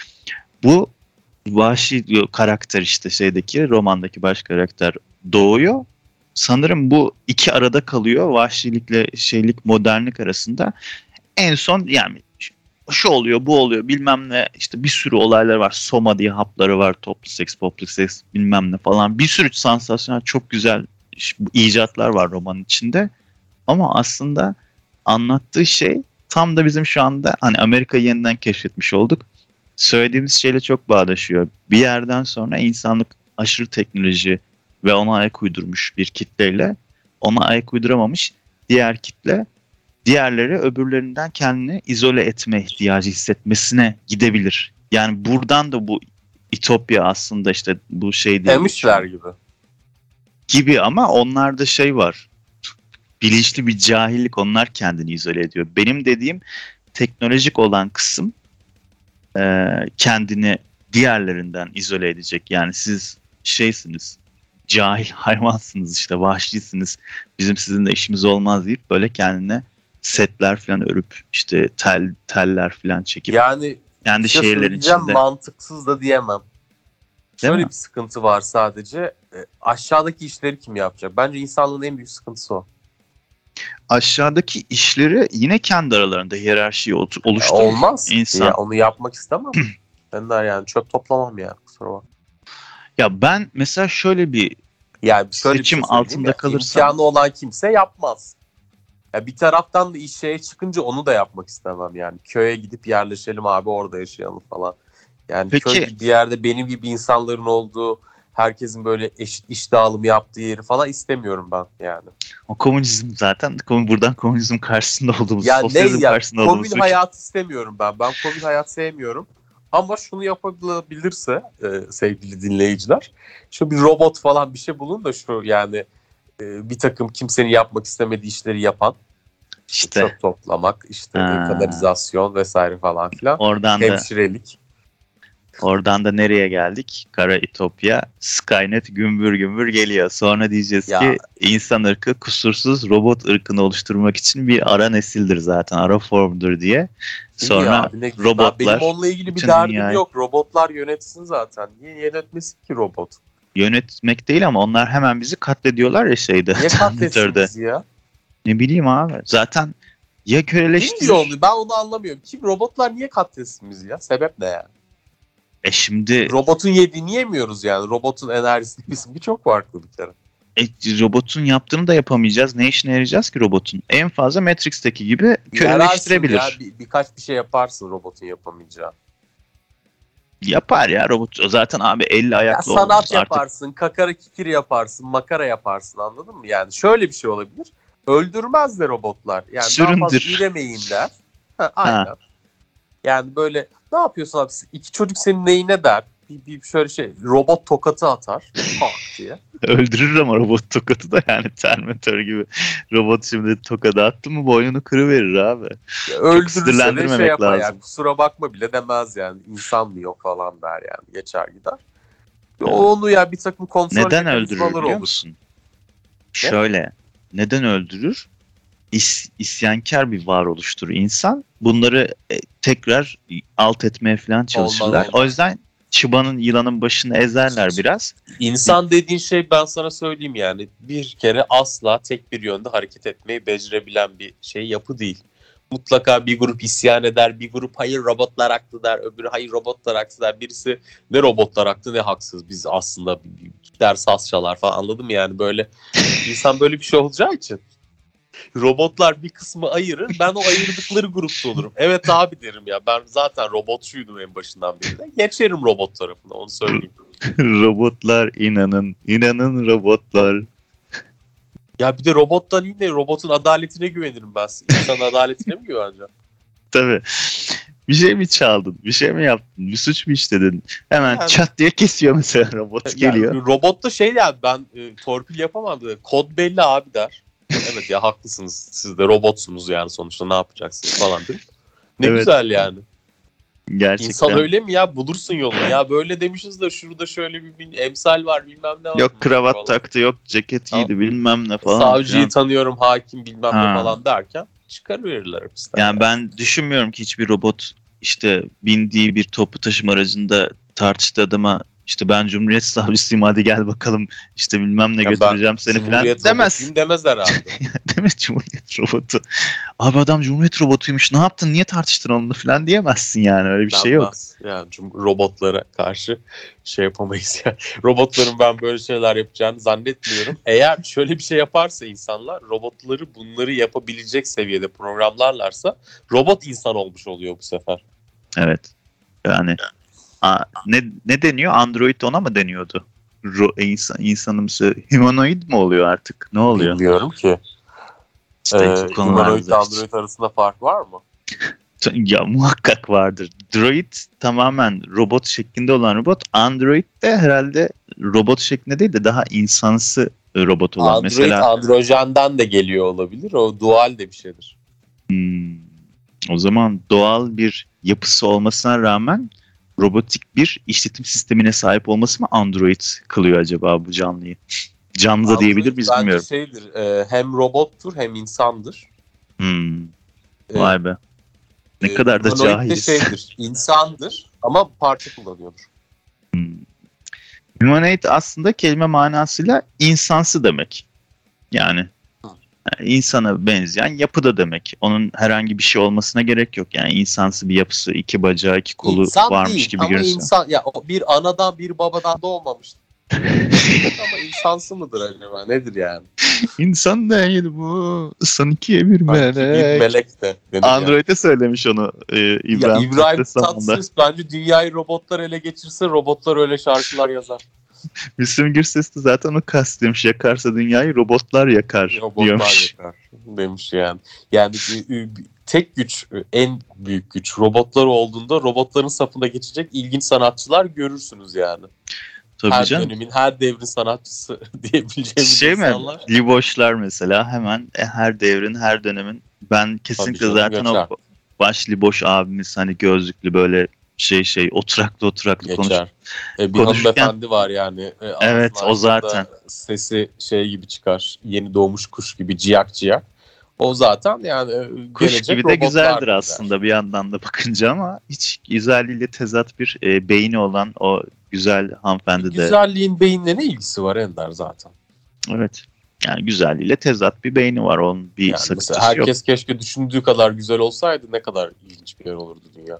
Bu vahşi karakter işte şeydeki romandaki baş karakter doğuyor. Sanırım bu iki arada kalıyor. Vahşilikle şeylik modernlik arasında. En son yani şu oluyor bu oluyor bilmem ne işte bir sürü olaylar var. Soma diye hapları var. Toplu seks, poplu seks bilmem ne falan. Bir sürü sansasyonel çok güzel icatlar var romanın içinde. Ama aslında anlattığı şey tam da bizim şu anda hani Amerika'yı yeniden keşfetmiş olduk. Söylediğimiz şeyle çok bağdaşıyor. Bir yerden sonra insanlık aşırı teknoloji ve ona ayak uydurmuş bir kitleyle ona ayak uyduramamış diğer kitle diğerleri öbürlerinden kendini izole etme ihtiyacı hissetmesine gidebilir. Yani buradan da bu İtopya aslında işte bu şey diye Emişler geçiyor. gibi. Gibi ama onlarda şey var. Bilinçli bir cahillik onlar kendini izole ediyor. Benim dediğim teknolojik olan kısım e, kendini diğerlerinden izole edecek. Yani siz şeysiniz, cahil hayvansınız işte, vahşisiniz. Bizim sizinle işimiz olmaz deyip böyle kendine setler falan örüp işte tel teller falan çekip Yani kendi bir şey şehirlerin söyleyeceğim içinde. mantıksız da diyemem. Değil Şöyle mi? bir sıkıntı var sadece. E, aşağıdaki işleri kim yapacak? Bence insanlığın en büyük sıkıntısı o. Aşağıdaki işleri yine kendi aralarında hiyerarşiyi ot- E, oluşturur olmaz. Ya insan. onu yapmak istemem. Ben de yani çöp toplamam yani kusura bakma. Ya ben mesela şöyle bir Yani şöyle bir seçim şey söyleyeyim altında ya. kalırsam İmkanı olan kimse yapmaz. Ya bir taraftan da iş şeye çıkınca onu da yapmak istemem yani. Köye gidip yerleşelim abi orada yaşayalım falan. Yani köy peki gibi bir yerde benim gibi insanların olduğu, herkesin böyle eşit iş dağılımı yaptığı yeri falan istemiyorum ben yani. o komünizm zaten kom- buradan komünizm karşısında olduğumuz, Ya ne sosyalizm ya karşısında komün olduğumuz için hayatı istemiyorum ben. Ben komün hayat sevmiyorum. Ama şunu yapabilirse e, sevgili dinleyiciler. Şu bir robot falan bir şey bulun da şu yani e, bir takım kimsenin yapmak istemediği işleri yapan. İşte işte çöp toplamak, işte e, ha, kanalizasyon vesaire falan filan. oradan da Hemşirelik. oradan da nereye geldik? Kara İtopya, Skynet gümbür gümbür geliyor. Sonra diyeceğiz Ya ki insan ırkı kusursuz robot ırkını oluşturmak için bir ara nesildir zaten, ara formdur diye. iyi Sonra abi ne güzel. Ben, benim robotlar onunla ilgili bir bütün derdim dünyayı yok. Robotlar yönetsin zaten. Niye yönetmesin ki robot? yönetmek değil ama onlar hemen bizi katlediyorlar ya şeyde, Niye katletsin Terminator'da. bizi ya? Ne bileyim abi. Zaten ya Kim diyor köleleştirir. onu? Ben onu anlamıyorum. Kim robotlar niye katletsin bizi ya? Sebep ne yani? E şimdi Robotun yediğini yemiyoruz yani. Robotun enerjisi bizimki çok farklı bir kere. e, robotun yaptığını da yapamayacağız. Ne işine yarayacağız ki robotun? En fazla Matrix'teki gibi Yararsın ya. köleleştirebilir. Bir, birkaç bir şey yaparsın robotun yapamayacağı. Yapar ya robot. O zaten abi elli Ya ayaklı olmamız sanat artık. yaparsın, kakara kikiri yaparsın, makara yaparsın anladın mı? Yani şöyle bir şey olabilir. Öldürmez de robotlar. Yani daha fazla Süründür. üremeyin der. Ha, Ha, aynen. Yani böyle ne yapıyorsun abi? İki çocuk senin neyine der? Bir, bir şöyle şey robot tokatı atar. Tak diye. öldürür ama robot tokatı da yani Terminator gibi. Robot şimdi tokadı attı mı boynunu kırıverir abi. Ya Çok öldürürse de şey sinirlendirmemek yapar yani lazım. kusura bakma bile demez yani. İnsan mı yok falan der yani. Geçer gider. Ve Ha. onu ya bir takım kontrol Neden öldürür mekanizmaları biliyor olur. musun? Ne? Şöyle. neden öldürür? İs, isyankar bir varoluştur insan. Bunları e, tekrar alt etmeye falan çalışırlar. Olmaz, olmaz. O yüzden çıbanın yılanın başını ezerler biraz. İnsan dediğin şey, ben sana söyleyeyim yani, bir kere asla tek bir yönde hareket etmeyi becerebilen bir şey, yapı değil. Mutlaka bir grup isyan eder, bir grup hayır robotlar haklı der, öbürü hayır robotlar haksız der. Birisi ne robotlar haklı ne haksız, biz aslında gider saz çalar falan, anladın mı yani? Böyle insan böyle bir şey olacağı için robotlar bir kısmı ayırır, ben o ayırdıkları grupta olurum. Evet abi derim ya, ben zaten robotçuydum en başından beri de, geçerim robot tarafına, onu söyleyeyim. Robotlar inanın, inanın robotlar. Ya bir de robottan yine robotun adaletine güvenirim ben. İnsan adaletine mi güveneceğim? Tabii. Bir şey mi çaldın? Bir şey mi yaptın? Bir suç mu işledin? Hemen Yani, çat diye kesiyor mesela, robot geliyor. Yani, robot da şey ya, ben e, torpil yapamam dedi. Kod belli abi der. Evet ya, haklısınız. Siz de robotsunuz yani, sonuçta ne yapacaksınız falan değil. Ne Evet. güzel yani. Gerçekten. İnsan öyle mi ya? Bulursun yolunu. Ya böyle demişiz de şurada şöyle bir, bir emsal var, bilmem ne var. Yok kravat falan taktı, yok ceket tamam. giydi, bilmem ne falan. Savcıyı falan. tanıyorum, hakim bilmem Ha. ne falan derken çıkarıverirler hapisten. Yani ben düşünmüyorum ki hiçbir robot işte bindiği bir toplu taşıma aracında tartıştığı adama işte ben Cumhuriyet Savcısıyım hadi gel bakalım işte bilmem ne Ya götüreceğim seni falan Cumhuriyet demez. robotuyum demez herhalde. Demez Cumhuriyet robotu. Abi adam Cumhuriyet robotuymuş, ne yaptın, niye tartıştın onunla falan diyemezsin yani, öyle bir şey yok. Denmez. Yani cum- robotlara karşı şey yapamayız yani. Robotların ben böyle şeyler yapacağını zannetmiyorum. Eğer şöyle bir şey yaparsa insanlar, robotları bunları yapabilecek seviyede programlarlarsa robot insan olmuş oluyor bu sefer. Evet. Yani a, ne ne deniyor? Android ona mı deniyordu? Ro, insan, insanımsı humanoid mi oluyor artık? Ne oluyor? Bilmiyorum ki. İşte Ee, bu konularda humanoid ile hiç- android arasında fark var mı? Ya muhakkak vardır. Droid tamamen robot şeklinde olan robot. Android de herhalde robot şeklinde değil de daha insansı robot olan. Android Mesela androjenden de geliyor olabilir. O dual de bir şeydir. hmm, o zaman doğal bir yapısı olmasına rağmen robotik bir işletim sistemine sahip olması mı Android kılıyor acaba bu canlıyı? Canlı da diyebilir miyiz bence bilmiyorum. şeydir, e, hem robottur hem insandır. Hmm, E, vay be. Ne e, kadar da humanoid de cahiliz. şeydir, insandır ama parça kullanıyordur. Hmm. Humanoid aslında kelime manasıyla insansı demek. Yani yani insana benzeyen yapıda demek. Onun herhangi bir şey olmasına gerek yok. Yani insansı bir yapısı, iki bacağı, iki kolu İnsan varmış değil gibi ama görünse. insan ya, o bir anadan bir babadan doğmamış. Ama insansı mıdır acaba? Nedir yani? İnsan değil bu. Sanki bir Sanki bir melek. melek de denir yani. Android'e söylemiş onu e, Ya İbrahim, İbrahim Tatlıses zamanında. Tatlıses bence dünyayı robotlar ele geçirse robotlar öyle şarkılar yazar. Müslüm Gürses de zaten onu kastetmiş. Yakarsa dünyayı robotlar yakar Robotlar diyormuş. yakar demiş yani. Yani ü- ü- tek güç, en büyük güç robotlar olduğunda robotların safına geçecek ilginç sanatçılar görürsünüz yani. Tabii Her canım. dönemin, her devrin sanatçısı diyebileceğimiz Şey mi? insanlar. Liboşlar mesela hemen e, her devrin, her dönemin. Ben kesinlikle canım, zaten geçer. o baş liboş abimiz hani gözlüklü böyle şey şey oturaklı oturaklı konuş. Geçer. E, bir konuşurken- hanımefendi var yani. E, Evet, ağzının o altında zaten. Sesi şey gibi çıkar. Yeni doğmuş kuş gibi, ciyak ciyak. O zaten yani e, Kuş gelecek gibi de robotlar güzeldir der. aslında bir yandan da bakınca ama hiç güzelliğiyle tezat bir e, beyni olan o güzel hanımefendi de. Güzelliğin beyinle ne ilgisi var Ender zaten? Evet. Yani güzelliğiyle tezat bir beyni var. Onun bir Yani sakıncası mesela yok. herkes keşke düşündüğü kadar güzel olsaydı, ne kadar ilginç bir yer olurdu dünya.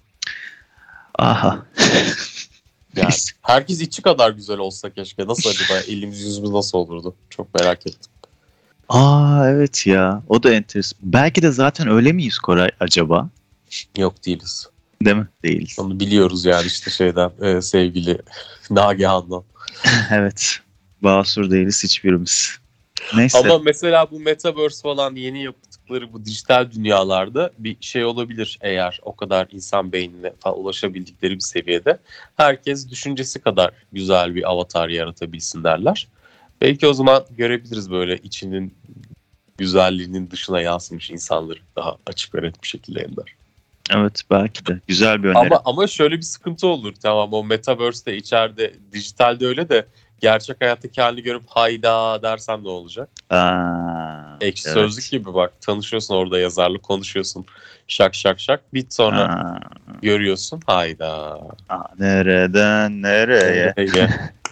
Aha. Yani herkes içi kadar güzel olsa keşke. Nasıl acaba, elimiz yüzümüz nasıl olurdu? Çok merak ettim. Aa evet ya. O da enteresan. Belki de zaten öyle miyiz Koray acaba? Yok, değiliz. Değil mi? Değiliz. Onu biliyoruz yani işte şeyden, e, sevgili Nagihan'dan. Evet. Basur değiliz hiçbirimiz. Neyse. Ama mesela bu Metaverse falan yeni yaptıkları bu dijital dünyalarda bir şey olabilir, eğer o kadar insan beynine falan ulaşabildikleri bir seviyede. Herkes düşüncesi kadar güzel bir avatar yaratabilsin derler. Belki o zaman görebiliriz böyle içinin güzelliğinin dışına yansımış insanları daha açık ve net bir şekilde Ender. Evet belki de. Güzel bir öneri. Ama ama şöyle bir sıkıntı olur. Tamam, o Metaverse'de içeride dijitalde öyle de gerçek hayattaki halini görüp hayda dersen ne olacak? Aa, Ekşi evet. Sözlük gibi bak, tanışıyorsun orada, yazarlık konuşuyorsun, şak şak şak, bit sonra Aa, görüyorsun hayda. aa, nereden nereye? Nereye?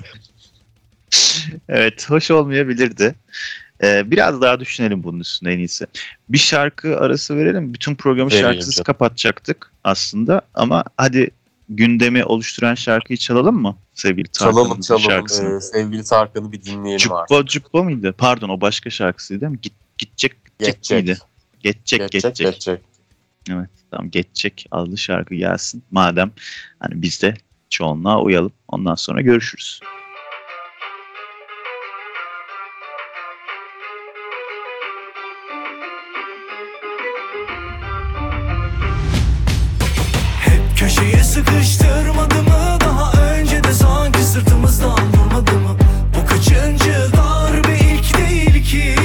Evet, hoş olmayabilirdi. Ee, biraz daha düşünelim bunun üstüne en iyisi. Bir şarkı arası verelim. Bütün programı Verelim şarkısız canım. kapatacaktık aslında. Ama hadi gündemi oluşturan şarkıyı çalalım mı? Sevgili Çalalım Tarkan'ımızın çalalım. şarkısını. Ee, sevgili Tarkan'ı bir dinleyelim Cuppa artık. Cuppa mıydı? Pardon, o başka şarkısıydı değil mi? Git, gidecek gidecek Geçecek. miydi? Geçecek Geçecek, geçecek. geçecek. Evet, tamam, geçecek adlı şarkı gelsin. Madem hani biz de çoğunluğa uyalım. Ondan sonra görüşürüz. Hep köşeye sıkıştırmadı mı? Daha önce de sanki sırtımızdan vurmadı mı? Bu kaçıncı darbe, ilk değil ki.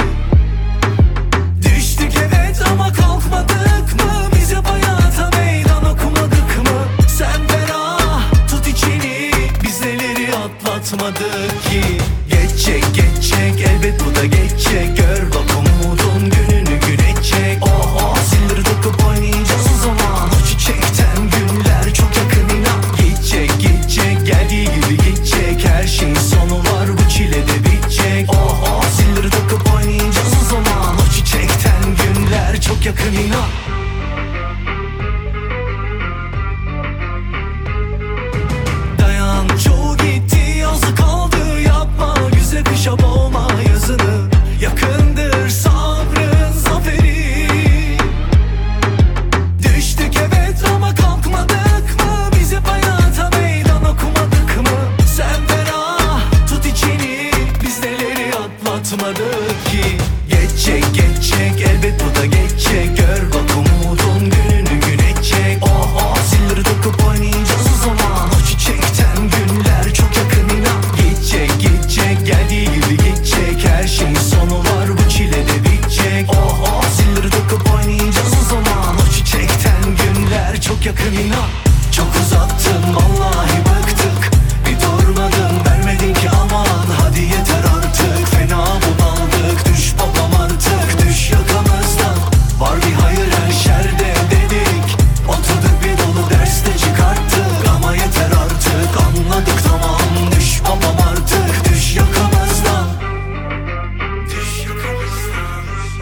Düştük evet ama kalkmadık mı? Biz hep hayata meydan okumadık mı? Sen ferah tut içini, biz neleri atlatmadık ki? Geçecek geçecek elbet bu da geçecek. Gör bak umudun gününü gün edecek. Oha silleri takıp oynayacağız o zaman. O çiçekten günler çok yakın inan. Gidecek gidecek geldiği gibi gidecek. Her şeyin sonu var, bu çile de bitecek. Oha silleri takıp oynayacağız o zaman. O çiçekten günler çok yakın inan. Dayan çoğu gitti, azı kaldı, yapma güzel kışa boğma yazını. Yakındır sabrın zaferi. Düştük evet ama kalkmadık mı? Biz hep hayata meydan okumadık mı? Sen ferah tut içini, biz neleri atlatmadık ki? Geçecek geçecek elbet bu da geçecek. Gör bak umudun gününü gün edecek. Oha silleri takıp oynayacağız o zaman. O çiçekten günler çok yakın inan. Gidecek gidecek geldiği gibi gidecek. Her şeyin sonu var, bu çile de bitecek. Oha silleri takıp oynayacağız o zaman. O çiçekten günler çok yakın inan. Çok uzattın vallahi bıktık. Bir durmadın vermedin ki aman. Hadi yeter artık, fena bunaldık. Düş babam artık, düş yakamızdan. Var bir hayır her şerde dedik. Oturduk bir dolu derste çıkarttık. Ama yeter artık, anladık tamam. Düş babam artık, düş yakamızdan. Düş yakamızdan.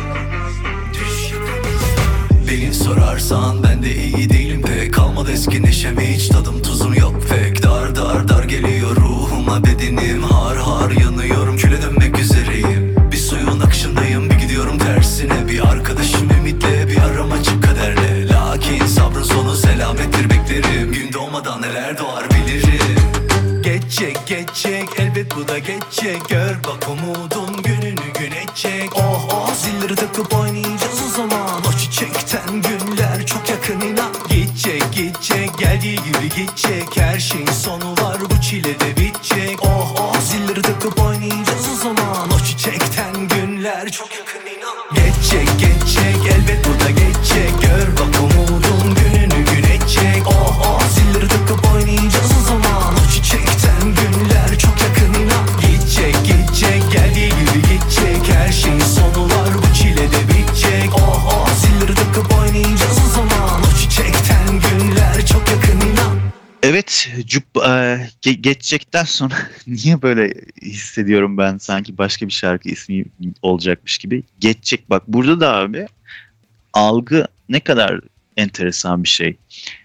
Düş yakamızdan. Beni sorarsan ben de iyi değilim pek. Kalmadı eski neşem, hiç tadım tuzum yok pek. Dar dar dar geliyor ruhuma bedenim. Har har yanıyorum, küle dönmek üzereyim. Bir suyun akışındayım, bir gidiyorum tersine. Bir arkadaşım ümitle, bir aram açık kaderle. Lakin sabrın sonu selamettir beklerim. Gün doğmadan neler doğar bilirim. Geçecek geçecek elbet bu da geçecek. Gör bak umudun gününü gün edecek. Oh oh zilleri takıp oynayacağız o zaman. O çiçekten günler çok yakın inan. Gidecek gidecek geldiği gibi gidecek. Her şeyin sonu var, bu çile de bitecek. Oh oh zilleri takıp oynayacağız o zaman. O çiçekten günler çok yakın inan. Geçecek geçecek elbet bu da geçecek. Gör bak umudun gününü gün edecek. Oh oh zilleri takıp oynayacağız o zaman. O çiçekten günler çok yakın inan. Gidecek gidecek geldiği gibi gidecek. Her şeyin sonu var, bu çile de bitecek. Oh oh zilleri takıp oynayacağız o zaman. O çiçekten günler çok yakın inan. Evet, cup, e, ge- geçecekten sonra niye böyle hissediyorum ben, sanki başka bir şarkı ismi olacakmış gibi. Geçecek, bak burada da abi algı ne kadar enteresan bir şey.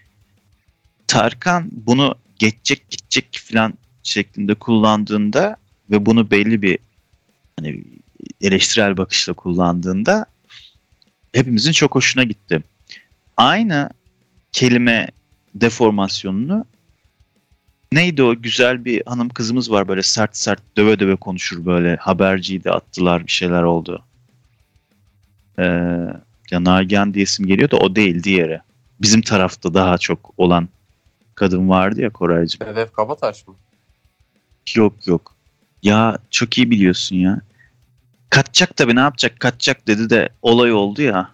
Tarkan bunu geçecek gidecek falan şeklinde kullandığında ve bunu belli bir hani eleştirel bakışla kullandığında hepimizin çok hoşuna gitti. Aynı kelime deformasyonunu, neydi o güzel bir hanım kızımız var, böyle sert sert döve döve konuşur, böyle haberciydi, attılar, bir şeyler oldu. Ee, ya Nagihan diye isim geliyor da o değil, diğeri. Bizim tarafta daha çok olan kadın vardı ya, Koraycığım. Sedef Kabataş mı? Yok yok. Ya çok iyi biliyorsun ya. Kaçacak tabii, ne yapacak, kaçacak dedi de olay oldu ya.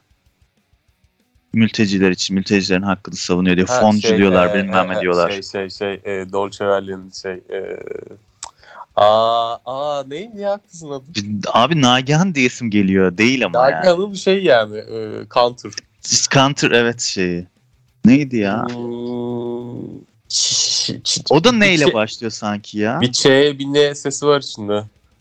Mülteciler için, mültecilerin hakkını savunuyor diyor. Ha, Foncu şey, diyorlar, e, bilmem e, ne diyorlar. Şey şey şey e, Dolce Velli'nin şey e, Aa, aa neydi ya kızın adı? Abi Nagihan diyesim geliyor. Değil ama yani. Nagihan'ın bir şey yani. E, counter. Counter evet şeyi. Neydi ya? Hmm, ç- ç- O da neyle bir, başlıyor sanki ya? bir Ç, bir N sesi var içinde.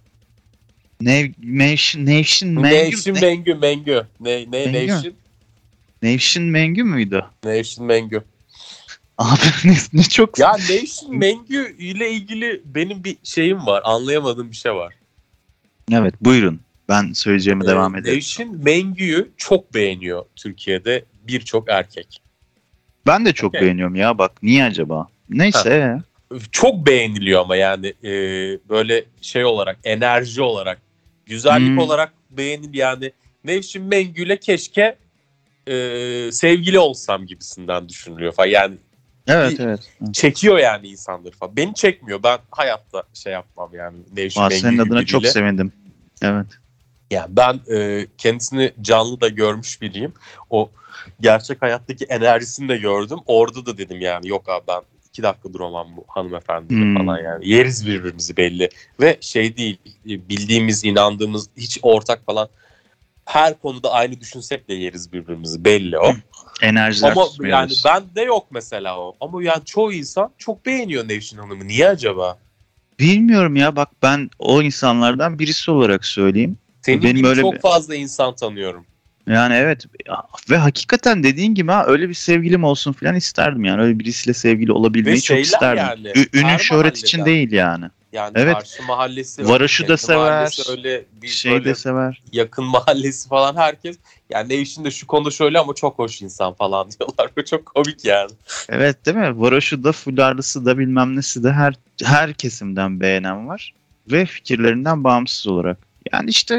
Nev, Nevşin, Nevşin, Mengü. Nevşin Ne- Mengü, Mengü. Ne, ne Mengü. Nevşin? Nevşin Mengü müydü? Nevşin Mengü. Abi ne, ne çok... Ya Nevşin Mengü ile ilgili benim bir şeyim var. Anlayamadığım bir şey var. Evet buyurun. Ben söyleyeceğime Ee, devam ederim. Nevşin Mengü'yü çok beğeniyor Türkiye'de birçok erkek. Ben de çok Okay. beğeniyorum ya bak. Niye acaba? Neyse. Çok beğeniliyor ama yani e, böyle şey olarak, enerji olarak, güzellik Hmm. olarak beğenil yani. Nevşin Mengü'yle keşke e, sevgili olsam gibisinden düşünülüyor falan. Yani Evet Bir- evet. çekiyor yani insanları falan. Beni çekmiyor. Ben hayatta şey yapmam yani. Nevşin Aa, Mengü senin adına biriyle. çok sevindim. Evet. Yani ben e, kendisini canlı da görmüş biriyim. O gerçek hayattaki enerjisini de gördüm. Orada da dedim yani yok abi ben iki dakika duramam bu hanımefendiyle Hmm. falan yani. Yeriz birbirimizi belli. Ve şey değil bildiğimiz, inandığımız hiç ortak falan her konuda aynı düşünsek de yeriz birbirimizi belli o. Enerjiler Ama yani tutmuyoruz. ben de yok mesela o. Ama yani çoğu insan çok beğeniyor Nevşin Hanım'ı. Niye acaba? Bilmiyorum ya bak ben o insanlardan birisi olarak söyleyeyim. Senin Benim gibi öyle çok bir- fazla insan tanıyorum. Yani evet ve hakikaten dediğin gibi ha öyle bir sevgilim olsun falan isterdim yani. Öyle birisiyle sevgili olabilmeyi Ve çok şeyler isterdim. yani, Ü- Ünün her şöhret için mahalleden. değil yani. Yani Evet. karşı mahallesi Varoş'u öyle, da kendi mahallesi sever. öyle, bir Şey böyle de sever. yakın mahallesi falan herkes. Yani Nevşin de şu konuda şöyle ama çok hoş insan falan diyorlar. Ve çok komik yani. Evet değil mi? Varoş'u da Fularlısı da bilmem nesi de her her kesimden beğenen var. Ve fikirlerinden bağımsız olarak. Yani işte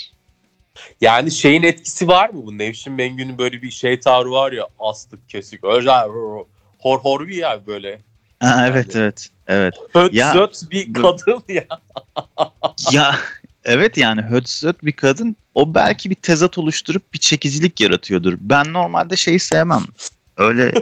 Yani şeyin etkisi var mı bu? Nevşin Mengü'nün böyle bir şey tavrı var ya, astık kesik özel hor hor bir ya böyle. ha, evet evet evet. Höt Ya, zöt bir bu- kadın ya. Ya evet yani hötsöt bir kadın o belki bir tezat oluşturup bir çekicilik yaratıyordur. Ben normalde şeyi sevmem. Öyle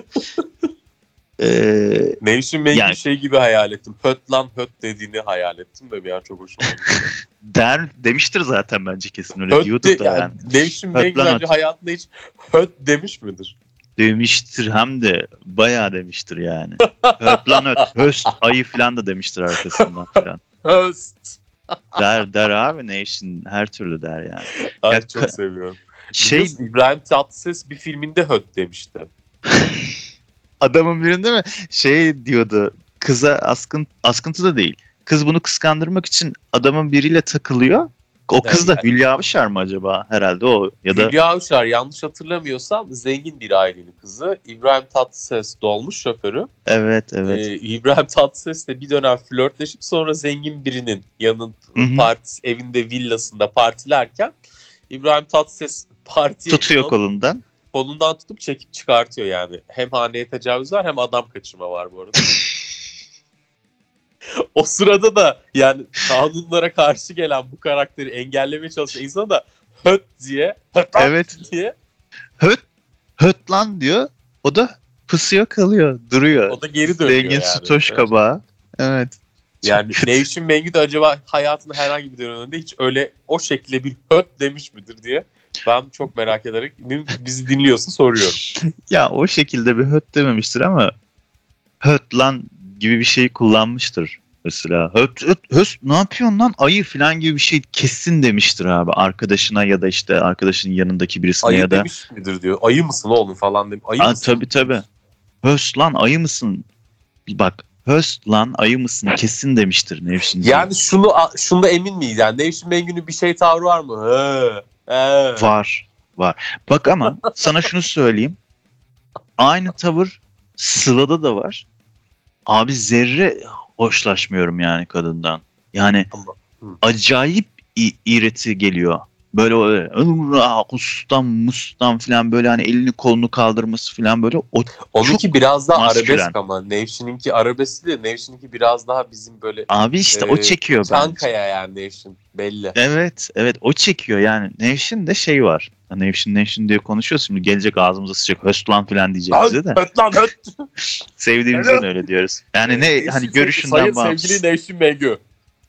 eee Nevşin Mengü Yani- şey gibi hayal ettim. Höt lan höt dediğini hayal ettim de bir an çok hoşuma gitti. der demiştir zaten bence kesin öyle Höt diyordur de, da yani yani. Nevşin Höt Mengü lan bence höt. hayatında hiç höt demiş midir? Demiştir hem de bayağı demiştir yani. Höt lan höt, höst ayı falan da demiştir arkasından falan. Höst. Der der abi ne işin her türlü der yani. Ay Ya, çok seviyorum. Şey Biliyorsun, İbrahim Tatlıses bir filminde höt demişti. adamın birinde mi şey diyordu kıza askın, askıntı da değil. Kız bunu kıskandırmak için adamın biriyle takılıyor. O kız da Evet. Hülya Avşar mı acaba? Herhalde o ya da Hülya Avşar yanlış hatırlamıyorsam zengin bir ailenin kızı. İbrahim Tatlıses dolmuş şoförü. evet evet. Ee, İbrahim Tatlıses'le bir dönem flörtleşip sonra zengin birinin yanın Hı hı. partisi, evinde villasında partilerken İbrahim Tatlıses partiye Tutuyor alıp kolundan. kolundan tutup çekip çıkartıyor yani. Hem haneye tecavüz var hem adam kaçırma var bu arada. O sırada da yani kanunlara karşı gelen bu karakteri engellemeye çalışan insan da höt diye, höt lan Evet. diye Höt höt lan diyor. O da pısıyor kalıyor. Duruyor. o da geri dönüyor Zengin yani. stoş Evet. kabağı. Evet. Yani Çok kötü. Nevşin Mengü de acaba hayatının herhangi bir döneminde hiç öyle o şekilde bir höt demiş midir diye ben çok merak ederek bizi dinliyorsa soruyorum. Ya o şekilde bir höt dememiştir ama höt lan gibi bir şey kullanmıştır. Mesela höt höt höst ne yapıyorsun lan ayı falan gibi bir şey kesin demiştir abi arkadaşına ya da işte arkadaşının yanındaki birisine Ayı ya da demiş midir diyor. Ayı mısın oğlum falan demiş. Ayı Aa, mısın? tabii tabii. Höst lan ayı mısın? Bak höst lan ayı mısın kesin demiştir Nevşin. Yani şunu şunda emin miyiz? Yani Nevşin Mengü'nün bir şey tavrı var mı? He. He. Var. Var. Bak ama sana şunu söyleyeyim. Aynı tavır Sıla'da da var. Abi zerre hoşlaşmıyorum yani kadından. Yani Ama, hı. acayip i- iğreti geliyor. Böyle öyle ustam mustam falan böyle hani elini kolunu kaldırması falan böyle o Onunki çok biraz daha maskülen. arabesk ama Nevşin'inki arabesk değil. Nevşin'inki biraz daha bizim böyle abi işte o e, çekiyor bence. Çankaya yani Nevşin belli. Evet, evet o çekiyor yani. Nevşin de şey var. Nevşin Nevşin diye konuşuyoruz şimdi gelecek ağzımıza sıçacak höst lan falan diyecek bize de. Höt lan höt. Sevdiğimizden öyle diyoruz. Yani ne hani Nevşin, görüşünden sayın bağımsız. sevgili Nevşin Mengü.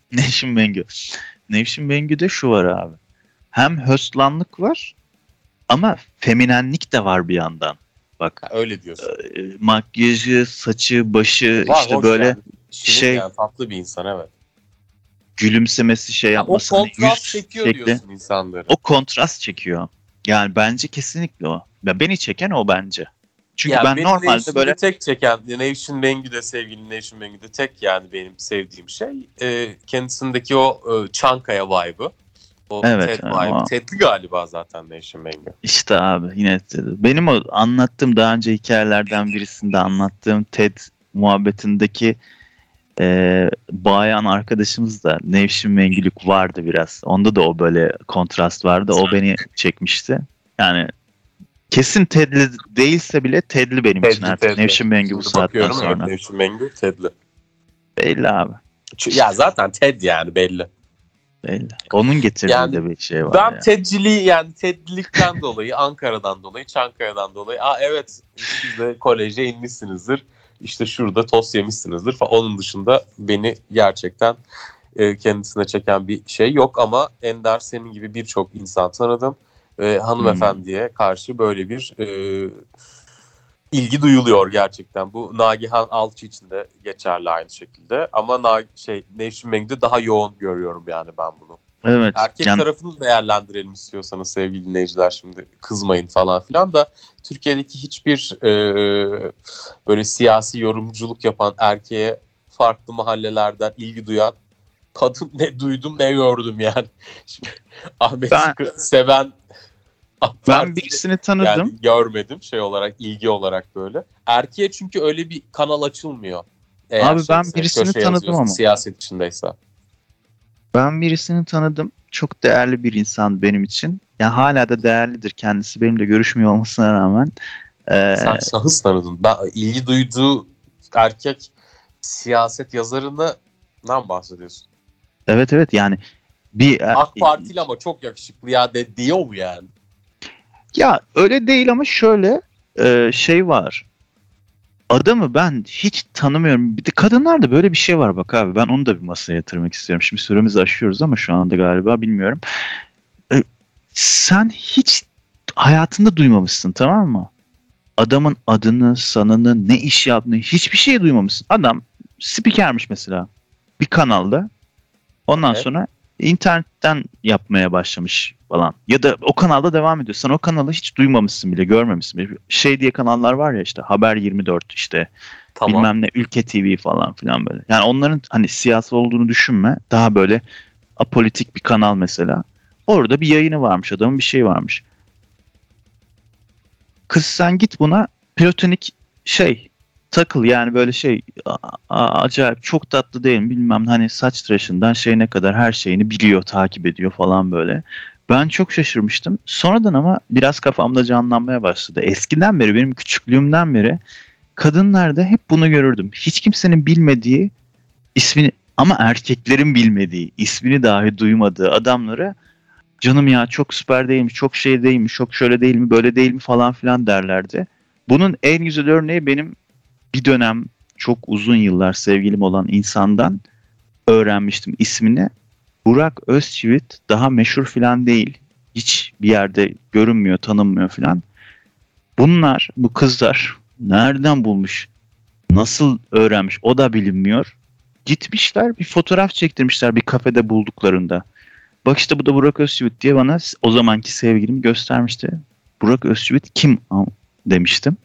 Nevşin Mengü. Nevşin Mengü'de şu var abi. Hem höstlanlık var ama feminenlik de var bir yandan. Bak. Ha, öyle diyorsun. E, makyajı, saçı, başı Var, işte hoş böyle yani. Şirin şey yani, tatlı bir insan, evet. gülümsemesi şey Ya, o yapması. Hani kontrast yüz çekiyor şekli. diyorsun insanları. O kontrast çekiyor. Yani bence kesinlikle o. Ya beni çeken o bence. Çünkü Ya ben beni normalde Nevşin'de böyle tek çeken, Nevşin Mengü'de, sevgili Nevşin Mengü'de tek yani benim sevdiğim şey e, kendisindeki o e, Çankaya vibe'ı. O evet Ted yani vibe'ı. o- Ted'li galiba zaten Nevşin Mengü. işte abi yine Ted. Benim o anlattığım daha önce hikayelerden birisinde anlattığım Ted muhabbetindeki e, bayan arkadaşımız da Nevşin Mengülük vardı biraz. Onda da o böyle kontrast vardı. O beni çekmişti. Yani kesin Ted'li değilse bile Ted'li benim için Ted'li, artık. Ted'li. Nevşin Mengü bu Şimdi saatten bakıyorum, evet, sonra. Nevşin Mengü Ted'li. Belli abi. Çünkü- Ya zaten Ted yani belli. Belli. Onun getirdiği Yani de bir şey var Ben ya. Ted'ciliği yani Ted'lilikten dolayı, Ankara'dan dolayı, Çankaya'dan dolayı, aa evet siz de koleje inmişsinizdir, işte şurada tost yemişsinizdir falan. Onun dışında beni gerçekten e, kendisine çeken bir şey yok ama Ender, senin gibi birçok insan tanıdım. E, hanımefendiye karşı böyle bir e, ilgi duyuluyor gerçekten. Bu Nagihan Alçı için de geçerli aynı şekilde. Ama Na şey Nevşin Mengü'de daha yoğun görüyorum yani ben bunu. Evet. Erkek Yani, tarafını değerlendirelim istiyorsanız sevgili dinleyiciler, şimdi kızmayın falan filan da Türkiye'deki hiçbir e, böyle siyasi yorumculuk yapan erkeğe farklı mahallelerden ilgi duyan kadın ne duydum ne gördüm yani. Şimdi Ahmet Ben- Çıkı seven ben birisini tanıdım. yani görmedim şey olarak, ilgi olarak böyle. Erkeğe çünkü öyle bir kanal açılmıyor. Eğer Abi ben şeyse, birisini köşe tanıdım yazıyorsa, ama. siyaset içindeyse. Ben birisini tanıdım. Çok değerli bir insan benim için. Yani hala da değerlidir kendisi. Benimle görüşmüyor olmasına rağmen. Ee, Sen şahıs tanıdın. Ben, ilgi duyduğu erkek siyaset yazarından bahsediyorsun. evet evet yani bir AK Partili ama çok yakışıklı ya de diyor mu yani? ya öyle değil ama şöyle e, şey var. Adamı ben hiç tanımıyorum. Bir de kadınlarda böyle bir şey var bak abi. Ben onu da bir masaya yatırmak istiyorum. Şimdi süremizi aşıyoruz ama şu anda galiba bilmiyorum. E, sen hiç hayatında duymamışsın, tamam mı? Adamın adını, sanını, ne iş yaptığını hiçbir şey duymamışsın. Adam spikermiş mesela bir kanalda. Ondan Evet. sonra internetten yapmaya başlamış falan. Ya da o kanalda devam ediyor. Sen o kanalı hiç duymamışsın bile, görmemişsin bile. Şey diye kanallar var ya, işte Haber yirmi dört, işte Tamam. bilmem ne, Ülke T V falan filan böyle. Yani onların hani siyasi olduğunu düşünme. Daha böyle apolitik bir kanal mesela. Orada bir yayını varmış, adamın bir şey varmış. Kız sen git buna platonik şey takıl yani, böyle şey a- a- acayip çok tatlı değil mi bilmem, hani saç tıraşından şeyine kadar her şeyini biliyor, takip ediyor falan böyle. Ben çok şaşırmıştım. Sonradan ama biraz kafamda canlanmaya başladı. Eskiden beri, benim küçüklüğümden beri kadınlarda hep bunu görürdüm. Hiç kimsenin bilmediği ismini, ama erkeklerin bilmediği, ismini dahi duymadığı adamları canım ya çok süper değil mi, çok şey değil mi, çok şöyle değil mi, böyle değil mi falan filan derlerdi. Bunun en güzel örneği benim bir dönem çok uzun yıllar sevgilim olan insandan öğrenmiştim ismini. Burak Özçivit, daha meşhur filan değil. Hiç bir yerde görünmüyor, tanınmıyor filan. Bunlar, bu kızlar nereden bulmuş, nasıl öğrenmiş o da bilinmiyor. Gitmişler bir fotoğraf çektirmişler bir kafede bulduklarında. Bak işte bu da Burak Özçivit diye bana o zamanki sevgilim göstermişti. Burak Özçivit kim demiştim.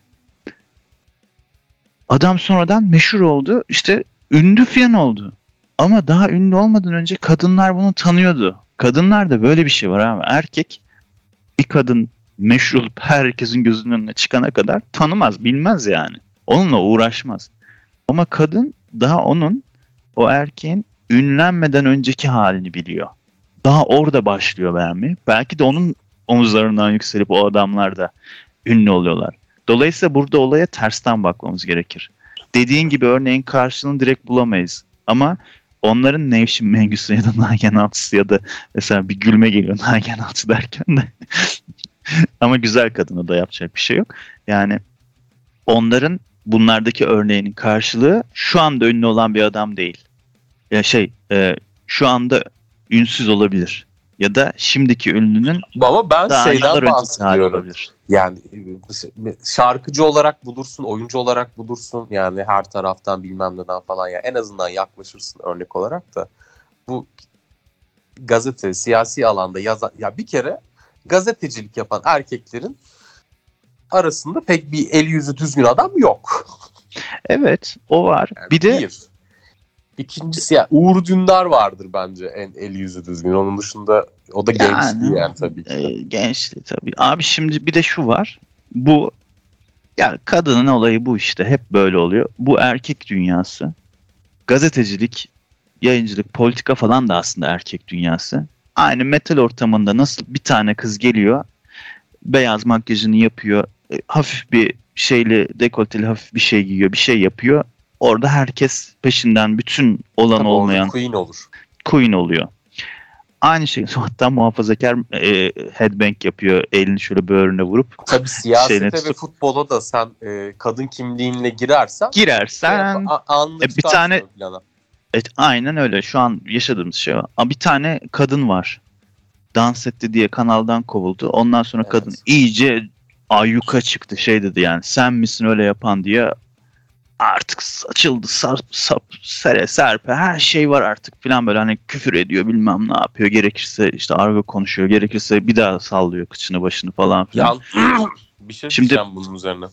Adam sonradan meşhur oldu. İşte ünlü falan oldu. Ama daha ünlü olmadan önce kadınlar bunu tanıyordu. Kadınlarda böyle bir şey var abi. Erkek bir kadın meşhur olup herkesin gözünün önüne çıkana kadar tanımaz, bilmez yani. Onunla uğraşmaz. Ama kadın daha onun, o erkeğin ünlenmeden önceki halini biliyor. Daha orada başlıyor beğenmeye. Belki de onun omuzlarından yükselip o adamlar da ünlü oluyorlar. Dolayısıyla burada olaya tersten bakmamız gerekir. Dediğin gibi örneğin karşılığını direkt bulamayız. Ama onların Nevşin Mengüsü ya da Nagihan Alçısı ya da mesela bir gülme geliyor Nagihan Alçı derken de. Ama güzel kadına da yapacak bir şey yok. Yani onların bunlardaki örneğinin karşılığı şu anda ünlü olan bir adam değil. Ya şey, e, şu anda ünsüz olabilir. Ya da şimdiki ünlünün Ama ben daha şeyden yıllar öncesi hali bahsediyorum. olabilir. Yani şarkıcı olarak bulursun, oyuncu olarak bulursun. Yani her taraftan bilmem neden falan. Yani en azından yaklaşırsın örnek olarak da. Bu gazete, siyasi alanda yazan... Ya bir kere gazetecilik yapan erkeklerin arasında pek bir el yüzü düzgün adam yok. Evet, o var. Yani bir de bir. İkincisi ya Uğur Dündar vardır bence en el yüzü düzgün. Onun dışında o da Yani, gençliği yani tabii ki. e, gençliği tabii. Abi şimdi bir de şu var. Bu ya kadının olayı bu işte. Hep böyle oluyor. Bu erkek dünyası. Gazetecilik, yayıncılık, politika falan da aslında erkek dünyası. Aynı metal ortamında nasıl bir tane kız geliyor, beyaz makyajını yapıyor, e, hafif bir şeyle dekolteli hafif bir şey giyiyor, bir şey yapıyor. Orada herkes peşinden bütün olan Tabii olmayan Queen olur. queen oluyor. Aynı şey hatta muhafazakar e, headbang yapıyor, elini şöyle böğrüne vurup. Tabii siyasete şeyine ve tutup- futbola da sen e, kadın kimliğinle girersen Girersen a- anlık e, bir çıkarsın tane- ön plana. evet, aynen öyle. Şu an yaşadığımız şey o. Ama bir tane kadın var. Dans etti diye kanaldan kovuldu. Ondan sonra Evet. kadın iyice ayyuka çıktı. Şey dedi yani, sen misin öyle yapan diye. Artık saçıldı, sarp, sap, sere, serpe, her şey var artık falan, böyle hani küfür ediyor, bilmem ne yapıyor. Gerekirse işte argo konuşuyor. Gerekirse bir daha sallıyor kıçını başını falan filan. Ya, bir şey Şimdi- diyeceğim bunun üzerine.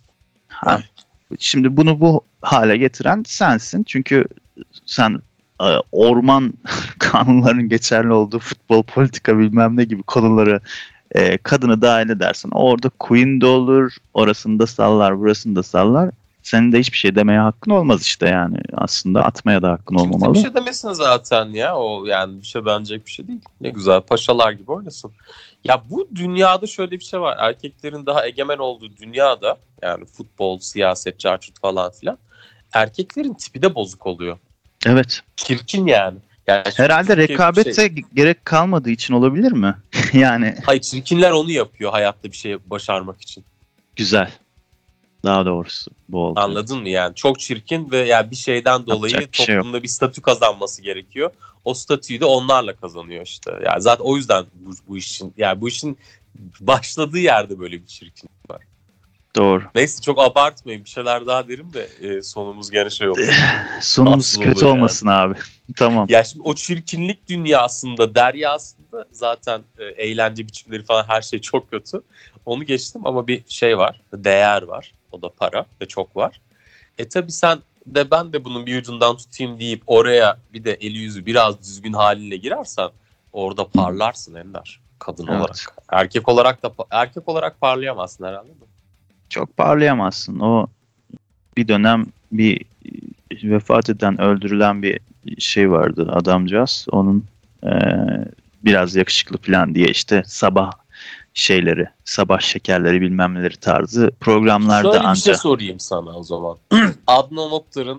Ha, şimdi bunu bu hale getiren sensin. Çünkü sen e, orman kanunlarının geçerli olduğu futbol, politika bilmem ne gibi konuları e, kadını dahil edersen orada queen de olur, orasını da sallar, burasını da sallar. Senin de hiçbir şey demeye hakkın olmaz işte yani. Aslında atmaya da hakkın Kimse olmamalı. bir şey demesin zaten ya. O yani bir şey benecek bir şey değil. Ne güzel paşalar gibi oynasın. Ya bu dünyada şöyle bir şey var. Erkeklerin daha egemen olduğu dünyada yani futbol, siyaset, carçut falan filan. Erkeklerin tipi de bozuk oluyor. Evet. Çirkin yani. Yani Herhalde Türkiye bir rekabete şey- gerek kalmadığı için olabilir mi? Yani Hayır, çirkinler onu yapıyor hayatta bir şey başarmak için. güzel. Daha doğrusu bu oldu. Anladın mı yani? Çok çirkin ve yani bir şeyden dolayı Yapacak bir şey yok. toplumda bir statü kazanması gerekiyor. O statüyü de onlarla kazanıyor işte. Yani zaten o yüzden bu, bu işin yani bu işin başladığı yerde böyle bir çirkinlik var. Doğru. Neyse çok abartmayın. Bir şeyler daha derim de e, sonumuz gene şey olur. Sonumuz Nasıl kötü oluyor olmasın abi. Tamam. Ya şimdi o çirkinlik dünyasında, deryasında zaten e, eğlence biçimleri falan her şey çok kötü. Onu geçtim ama bir şey var. Değer var. O da para ve çok var. E tabi sen de ben de bunun bir ucundan tutayım deyip oraya bir de eli yüzü biraz düzgün haline girersen orada parlarsın Ender. Kadın Evet. olarak. Erkek olarak da erkek olarak parlayamazsın herhalde mi? Çok parlayamazsın. O bir dönem bir vefat eden, öldürülen bir şey vardı, adamcağız. Onun e, biraz yakışıklı falan diye işte sabah şeyleri, sabah şekerleri bilmem neleri tarzı programlarda Şöyle bir ancak. şey sorayım sana o zaman. Adnan Oktar'ın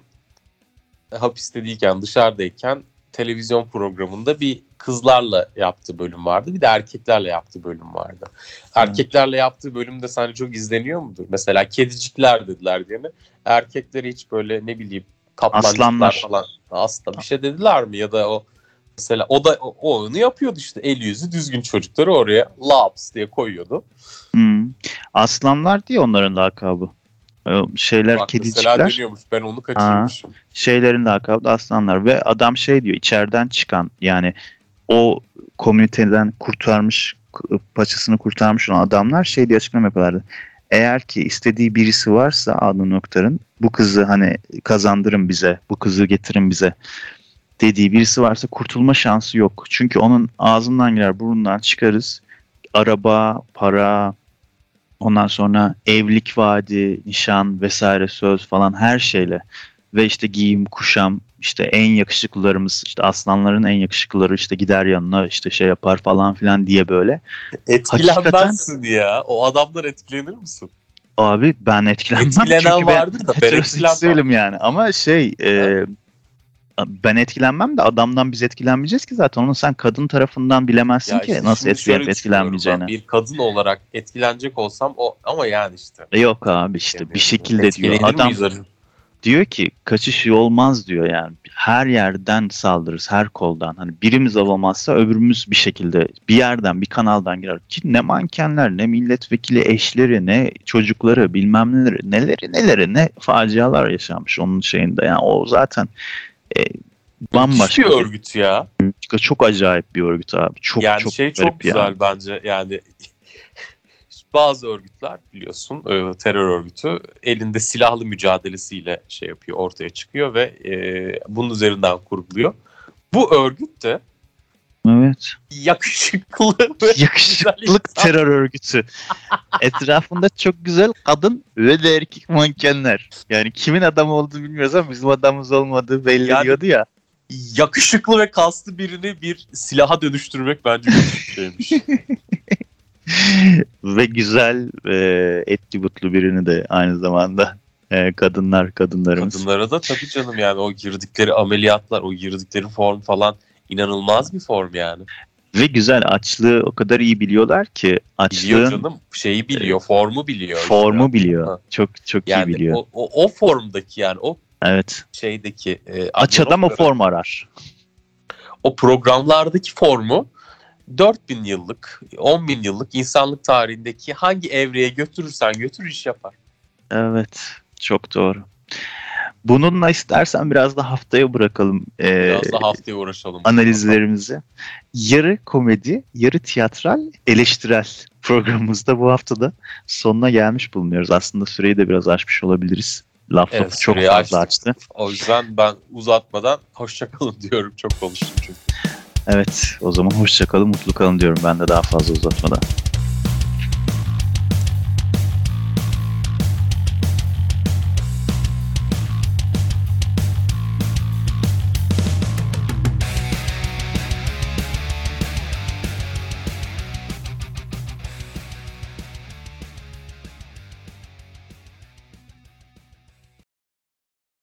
hapiste değilken, dışarıdayken televizyon programında bir kızlarla yaptığı bölüm vardı. Bir de erkeklerle yaptığı bölüm vardı. Erkeklerle yaptığı bölümde sence çok izleniyor mudur? Mesela kedicikler dediler diye mi? Erkekleri hiç böyle ne bileyim kaplancıklar Aslanlar. falan. Aslan bir şey dediler mi? Ya da o mesela o da o, o onu yapıyordu işte. El yüzü düzgün çocukları oraya laps diye koyuyordu. Hmm. Aslanlar diye onların lakabı. O şeyler, Bak mesela kedicikler. deniyormuş. Ben onu kaçırmışım. Şeylerin lakabı da aslanlar ve adam şey diyor, içeriden çıkan yani o komüniteden kurtarmış, paçasını kurtarmış olan adamlar şey diye açıklama yapıyorlardı. Eğer ki istediği birisi varsa Adnan Oktar'ın bu kızı hani kazandırın bize, bu kızı getirin bize dediği birisi varsa kurtulma şansı yok. Çünkü onun ağzından girer, burnundan çıkarız. Araba, para, ondan sonra evlilik vaadi, nişan vesaire, söz falan her şeyle ve işte giyim, kuşam, işte en yakışıklılarımız, işte aslanların en yakışıklıları işte gider yanına işte şey yapar falan filan diye böyle. Etkilenmezsin ya. O adamlar etkilenir misin? Abi ben etkilenmem Etkilenen çünkü ben vardır da ben heteroseksüelim yani. Ama şey e, ben etkilenmem de adamdan biz etkilenmeyeceğiz ki zaten. Onu sen kadın tarafından bilemezsin Ya ki işte nasıl şimdi etkilenip şöyle düşünüyorum etkilenmeyeceğini. ben. Bir kadın olarak etkilenecek olsam o ama yani işte. Yok abi işte bir şekilde diyor. Etkilenir Adam miyiz acaba? diyor ki kaçış olmaz diyor yani. Her yerden saldırırız, her koldan. Hani birimiz alamazsa öbürümüz bir şekilde bir yerden, bir kanaldan girer. Ki ne mankenler, ne milletvekili eşleri, ne çocukları, bilmem neleri, neleri neleri, ne facialar yaşanmış onun şeyinde. Yani o zaten e, bambaşka bir örgüt ya. Çok acayip bir örgüt abi. Çok yani çok şey çok güzel yani. bence yani. Bazı örgütler biliyorsun terör örgütü elinde silahlı mücadelesiyle şey yapıyor, ortaya çıkıyor ve e, bunun üzerinden kuruluyor. Bu örgüt de evet. yakışıklı ve yakışıklı terör örgütü. Etrafında çok güzel kadın ve de erkek mankenler. Yani kimin adamı olduğunu bilmiyoruz ama bizim adamımız olmadığı belli yani, diyordu ya. Yakışıklı ve kaslı birini bir silaha dönüştürmek bence bir şeymiş. Ve güzel e, etli butlu birini de aynı zamanda e, kadınlar kadınlarımız. Kadınlara da tabii canım yani o girdikleri ameliyatlar, o girdikleri form falan inanılmaz bir form yani. Ve güzel açlığı o kadar iyi biliyorlar ki açlığın biliyor canım şeyi biliyor, e, formu biliyor. Formu işte. biliyor. Ha. Çok çok yani iyi biliyor. O, o, o formdaki yani o evet. şeydeki e, aç adam o form arar. O programlardaki formu dört bin yıllık, on bin yıllık insanlık tarihindeki hangi evreye götürürsen götür iş yapar. Evet, çok doğru. Bununla istersen biraz da haftaya bırakalım. Biraz e, da haftaya uğraşalım. Analizlerimizi. Yarı komedi, yarı tiyatral, eleştirel programımızda bu haftada sonuna gelmiş bulunuyoruz. Aslında süreyi de biraz aşmış olabiliriz. Laf evet, lafı çok fazla açtı. O yüzden ben uzatmadan hoşçakalın diyorum. Çok konuştum çünkü. Evet, o zaman hoşça kalın, mutlu kalın diyorum ben de daha fazla uzatmadan.